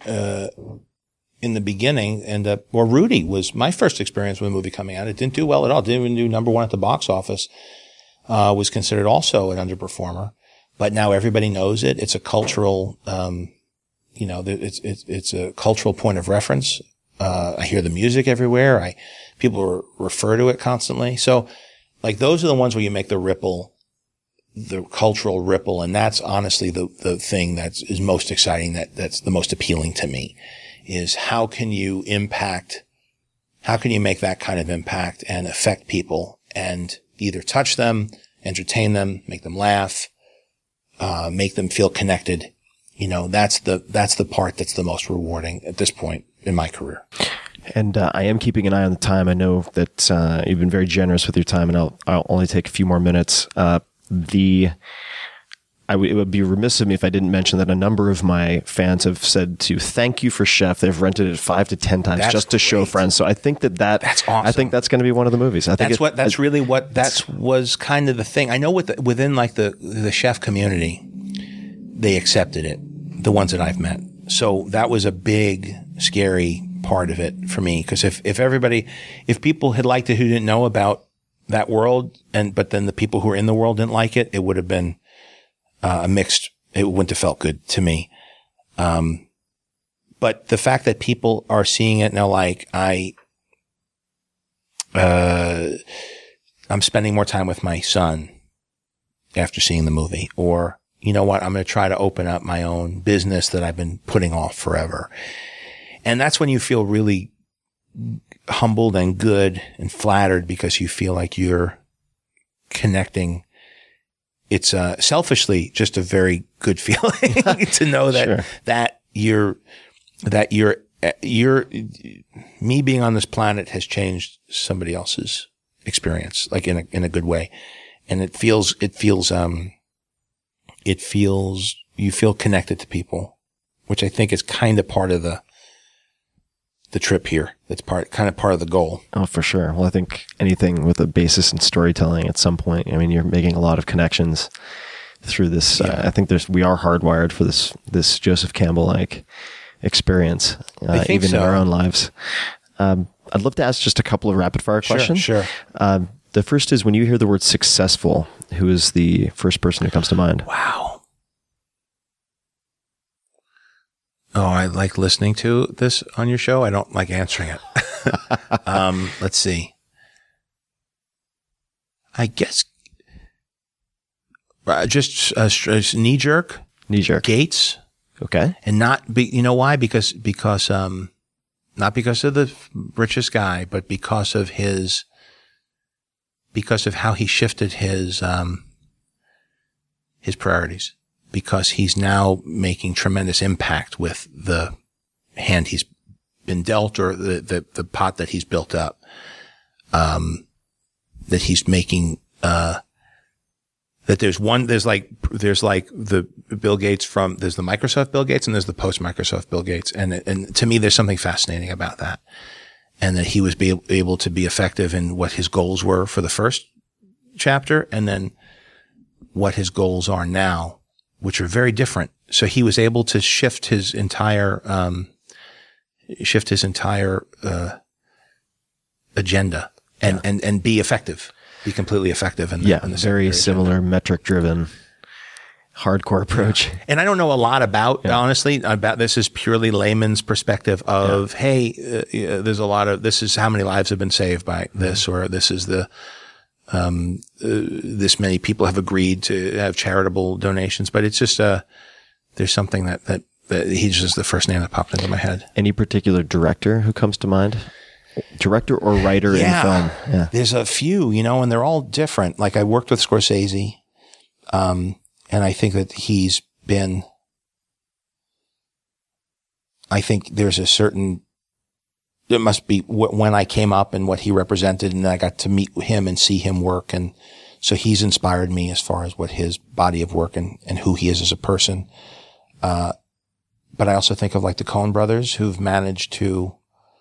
beginning. And or Rudy was my first experience with a movie coming out. It didn't do well at all. Didn't even do number one at the box office. Was considered also an underperformer, but now everybody knows it. It's a cultural. It's a cultural point of reference. I hear the music everywhere. People refer to it constantly. So like those are the ones where you make the ripple, the cultural ripple. And that's honestly the thing that is most exciting. That's the most appealing to me is how can you make that kind of impact and affect people and either touch them, entertain them, make them laugh, make them feel connected. That's the part that's the most rewarding at this point in my career. And I am keeping an eye on the time. I know that you've been very generous with your time, and I'll only take a few more minutes. It would be remiss of me if I didn't mention that a number of my fans have said to thank you for Chef. They've rented it 5 to 10 times just to show friends. So I think that's awesome. I think that's going to be one of the movies. That was kind of the thing. I know within like the Chef community, they accepted it, the ones that I've met. So that was a big, scary part of it for me. Because if people had liked it who didn't know about that world, but then the people who were in the world didn't like it, it would have been it wouldn't have felt good to me. But the fact that people are seeing it now, like I'm spending more time with my son after seeing the movie, or you know what, I'm going to try to open up my own business that I've been putting off forever. And that's when you feel really humbled and good and flattered because you feel like you're connecting. It's selfishly just a very good feeling to know that me being on this planet has changed somebody else's experience, like in a good way. And it feels you feel connected to people, which I think is kind of part of the trip here. That's kind of part of the goal. Oh, for sure. Well, I think anything with a basis in storytelling at some point, I mean, you're making a lot of connections through this. Yeah. I think we are hardwired for this Joseph Campbell-like experience, even in our own lives. I'd love to ask just a couple of rapid fire questions. Sure. The first is, when you hear the word successful, who is the first person who comes to mind? Wow. Oh, I like listening to this on your show. I don't like answering it. Let's see. I guess just a knee jerk. Gates. Okay. And you know why? Because not because of the richest guy, but because of how he shifted his priorities. Because he's now making tremendous impact with the hand he's been dealt, or the pot that he's built up. That he's making, that there's like the Bill Gates there's the Microsoft Bill Gates and there's the post-Microsoft Bill Gates. And to me, there's something fascinating about that. And that he was able to be effective in what his goals were for the first chapter, and then what his goals are now, which are very different. So he was able to shift his entire agenda and be effective, be completely effective. Very similar metric driven, hardcore approach. And I don't know a lot honestly, about this is purely layman's perspective of, hey, there's a lot of, this is how many lives have been saved by this, or this is this many people have agreed to have charitable donations. But it's just, there's something that he's just the first name that popped into my head. Any particular director who comes to mind? Director or writer in film? Yeah. There's a few, and they're all different. Like I worked with Scorsese, and I think that I think there's a certain, it must be when I came up and what he represented, and I got to meet him and see him work. And so he's inspired me as far as what his body of work and who he is as a person. But I also think of like the Coen brothers, who've managed to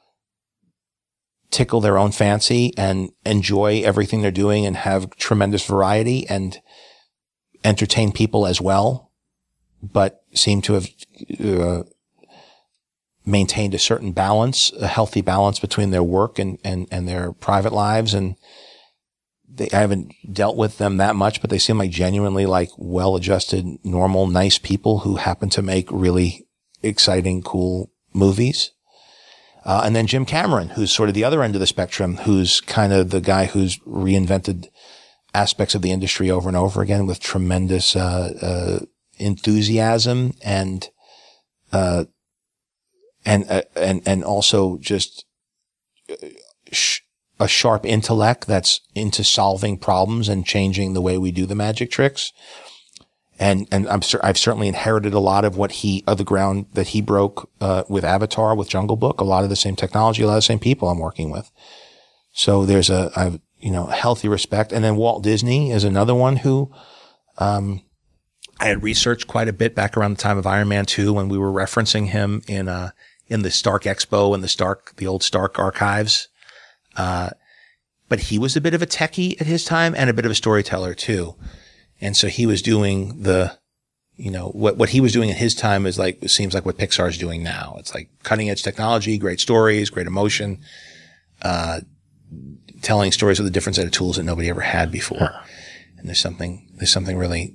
tickle their own fancy and enjoy everything they're doing and have tremendous variety and entertain people as well, but seem to have maintained a certain balance, a healthy balance between their work and their private lives. And I haven't dealt with them that much, but they seem like genuinely like well-adjusted, normal, nice people who happen to make really exciting, cool movies. And then Jim Cameron, who's sort of the other end of the spectrum, who's kind of the guy who's reinvented aspects of the industry over and over again with tremendous enthusiasm and also just a sharp intellect that's into solving problems and changing the way we do the magic tricks. And I've certainly inherited a lot of the ground that he broke, with Avatar, with Jungle Book, a lot of the same technology, a lot of the same people I'm working with. So there's a healthy respect. And then Walt Disney is another one who, I had researched quite a bit back around the time of Iron Man 2 when we were referencing him in the Stark Expo and the old Stark archives. But he was a bit of a techie at his time and a bit of a storyteller too. And so he was doing what he was doing at his time seems like what Pixar's doing now. It's like cutting edge technology, great stories, great emotion, telling stories with a different set of tools that nobody ever had before. And there's something really,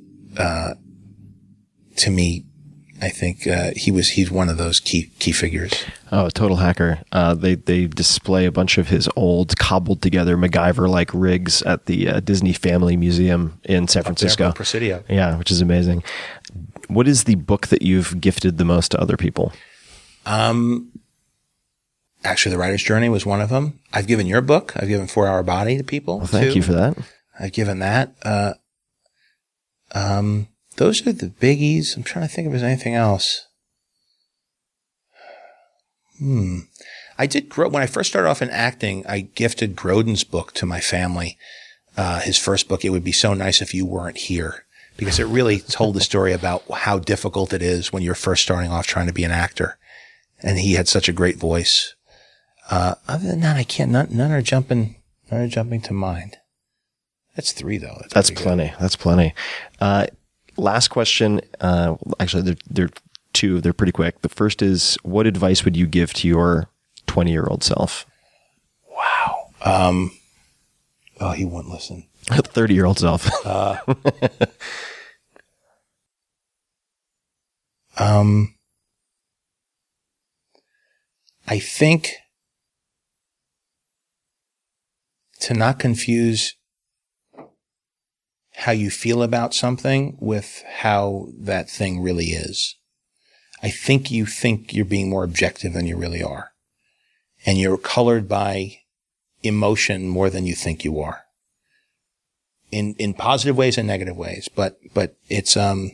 to me, I think, he's one of those key figures. Oh, total hacker. They display a bunch of his old cobbled together MacGyver-like rigs at the Disney Family Museum in San Francisco. Presidio. Yeah, which is amazing. What is the book that you've gifted the most to other people? Actually, The Writer's Journey was one of them. I've given your book. I've given 4 Hour Body to people. Well, thank you for that. I've given that. Those are the biggies. I'm trying to think if there's anything else. I did when I first started off in acting, I gifted Grodin's book to my family. His first book, It Would Be So Nice If You Weren't Here, because it really told the story about how difficult it is when you're first starting off trying to be an actor. And he had such a great voice. Other than that, I can't, none are jumping to mind. That's 3 though. That's plenty. That's plenty. Last question. Actually, they're 2. They're pretty quick. The first is, what advice would you give to your 20-year-old self? Wow. He wouldn't listen. 30-year-old self. I think to not confuse how you feel about something with how that thing really is. I think you're being more objective than you really are. And you're colored by emotion more than you think you are. In positive ways and negative ways. But it's,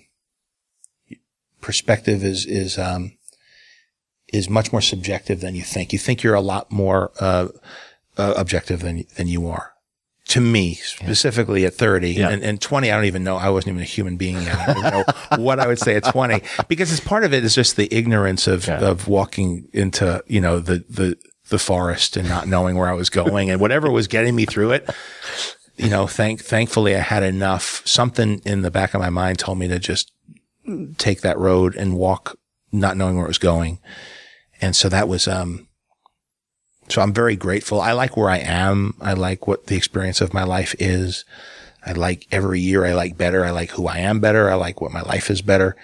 perspective is much more subjective than you think. You think you're a lot more, objective than you are. To me, specifically at 30 and 20, I don't even know. I wasn't even a human being yet. I don't know what I would say at 20, because it's part of it is just the ignorance of walking into, the forest and not knowing where I was going, and whatever was getting me through it. Thankfully I had enough. Something in the back of my mind told me to just take that road and walk, not knowing where it was going. And so that was, so I'm very grateful. I like where I am. I like what the experience of my life is. I like every year I like better. I like who I am better. I like what my life is better.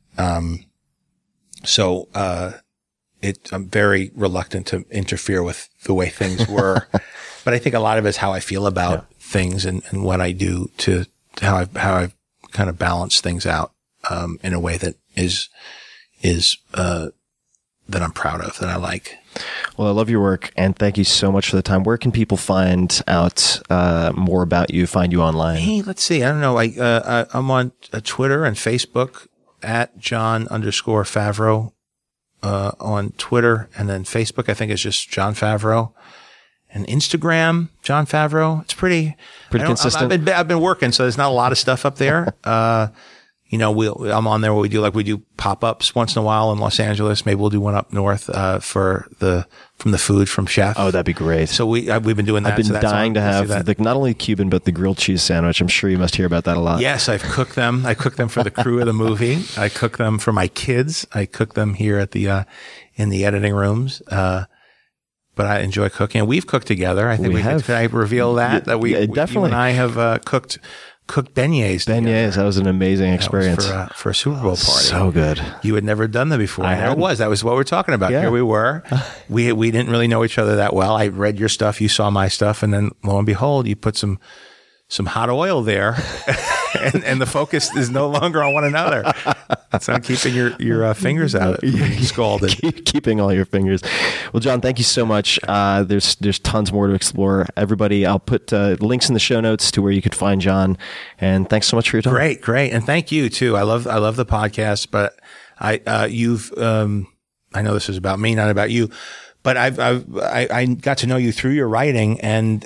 I'm very reluctant to interfere with the way things were, but I think a lot of it is how I feel about things and what I do to how I've kind of balanced things out, in a way that is that I'm proud of, that I like. Well, I love your work, and thank you so much for the time. Where can people find out more about you, find you online? Hey, let's see. I don't know. I'm on Twitter and Facebook at John_Favreau on Twitter, and then Facebook, I think, is just John Favreau. And Instagram, John Favreau. It's pretty consistent. I've been working, so there's not a lot of stuff up there. I'm on there where we do pop-ups once in a while in Los Angeles. Maybe we'll do one up north, from the food from Chef. Oh, that'd be great. So we've been doing that. I've been dying to have not only Cuban, but the grilled cheese sandwich. I'm sure you must hear about that a lot. Yes, I've cooked them. I cook them for the crew of the movie. I cook them for my kids. I cook them here at in the editing rooms. But I enjoy cooking. And we've cooked together. I think can I reveal that? Definitely. You and I have, cooked beignets. Beignets. That was an amazing experience. That was for a Super Bowl party. So good. You had never done that before. That was what we're talking about. Yeah. Here we were. We didn't really know each other that well. I read your stuff. You saw my stuff. And then lo and behold, you put some hot oil there and the focus is no longer on one another. It's on keeping your fingers out. Scalded. Keeping all your fingers. Well, John, thank you so much. There's tons more to explore. Everybody, I'll put links in the show notes to where you could find John. And thanks so much for your time. Great. And thank you too. I love the podcast, but I know this is about me, not about you, but I got to know you through your writing, and,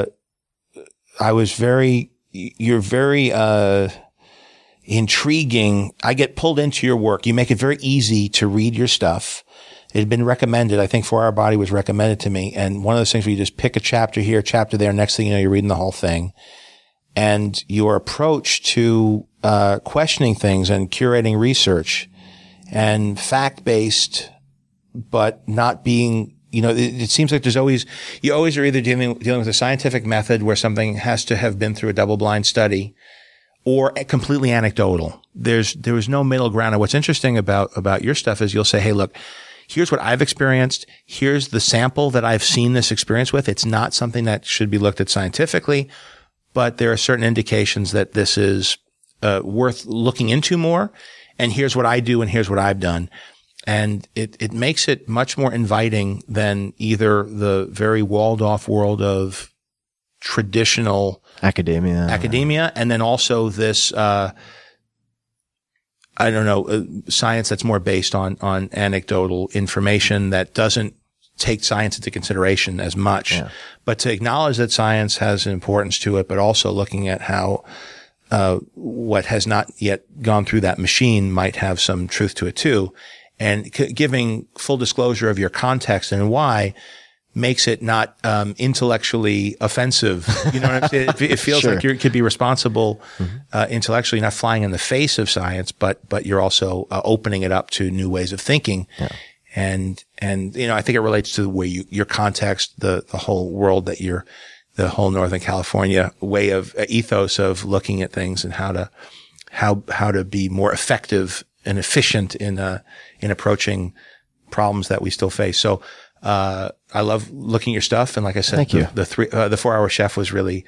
you're very intriguing. I get pulled into your work. You make it very easy to read your stuff. It had been recommended. I think For Our Body was recommended to me. And one of those things where you just pick a chapter here, chapter there. Next thing you know, you're reading the whole thing. And your approach to, questioning things and curating research and fact-based, but not being, it seems like you always are either dealing with a scientific method where something has to have been through a double-blind study, or completely anecdotal. There was no middle ground. And what's interesting about your stuff is you'll say, hey, look, here's what I've experienced. Here's the sample that I've seen this experience with. It's not something that should be looked at scientifically, but there are certain indications that this is worth looking into more. And here's what I do, and here's what I've done. And it makes it much more inviting than either the very walled off world of traditional academia, and then also this, science that's more based on anecdotal information that doesn't take science into consideration as much. Yeah. But to acknowledge that science has an importance to it, but also looking at how, what has not yet gone through that machine might have some truth to it too. And giving full disclosure of your context and why makes it not intellectually offensive. You know what I'm saying? It feels like you could be responsible intellectually, not flying in the face of science, but you're also opening it up to new ways of thinking. Yeah. And I think it relates to the way your context, the whole world that the whole Northern California way of ethos of looking at things and how to be more effective and efficient in approaching problems that we still face. So, I love looking at your stuff. And like I said, the 4 Hour Chef was really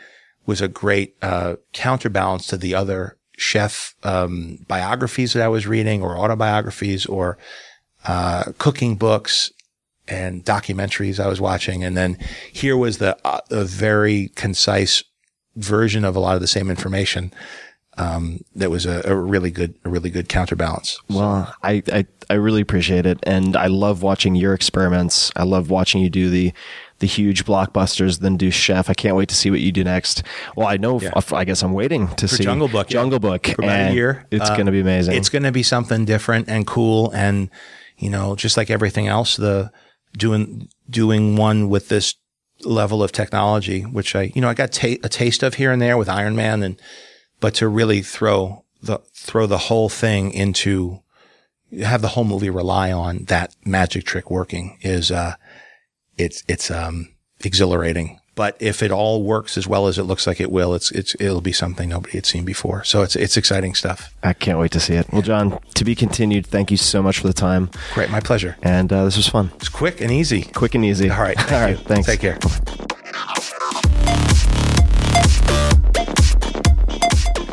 was a great counterbalance to the other chef biographies that I was reading, or autobiographies, or cooking books and documentaries I was watching. And then here was a very concise version of a lot of the same information. That was a really good counterbalance. Well, I really appreciate it. And I love watching your experiments. I love watching you do the huge blockbusters, then do Chef. I can't wait to see what you do next. Well, I know, I guess I'm waiting to see Jungle Book. Jungle Book. For about a year. It's going to be amazing. It's going to be something different and cool. And, just like everything else, doing one with this level of technology, which I got a taste of here and there with Iron Man, but to really throw the whole thing into, have the whole movie rely on that magic trick working is, it's exhilarating. But if it all works as well as it looks like it will, it'll be something nobody had seen before. So it's exciting stuff. I can't wait to see it. Well, John, to be continued. Thank you so much for the time. Great. My pleasure. And this was fun. It's quick and easy. Quick and easy. All right. All right. Thanks. Take care.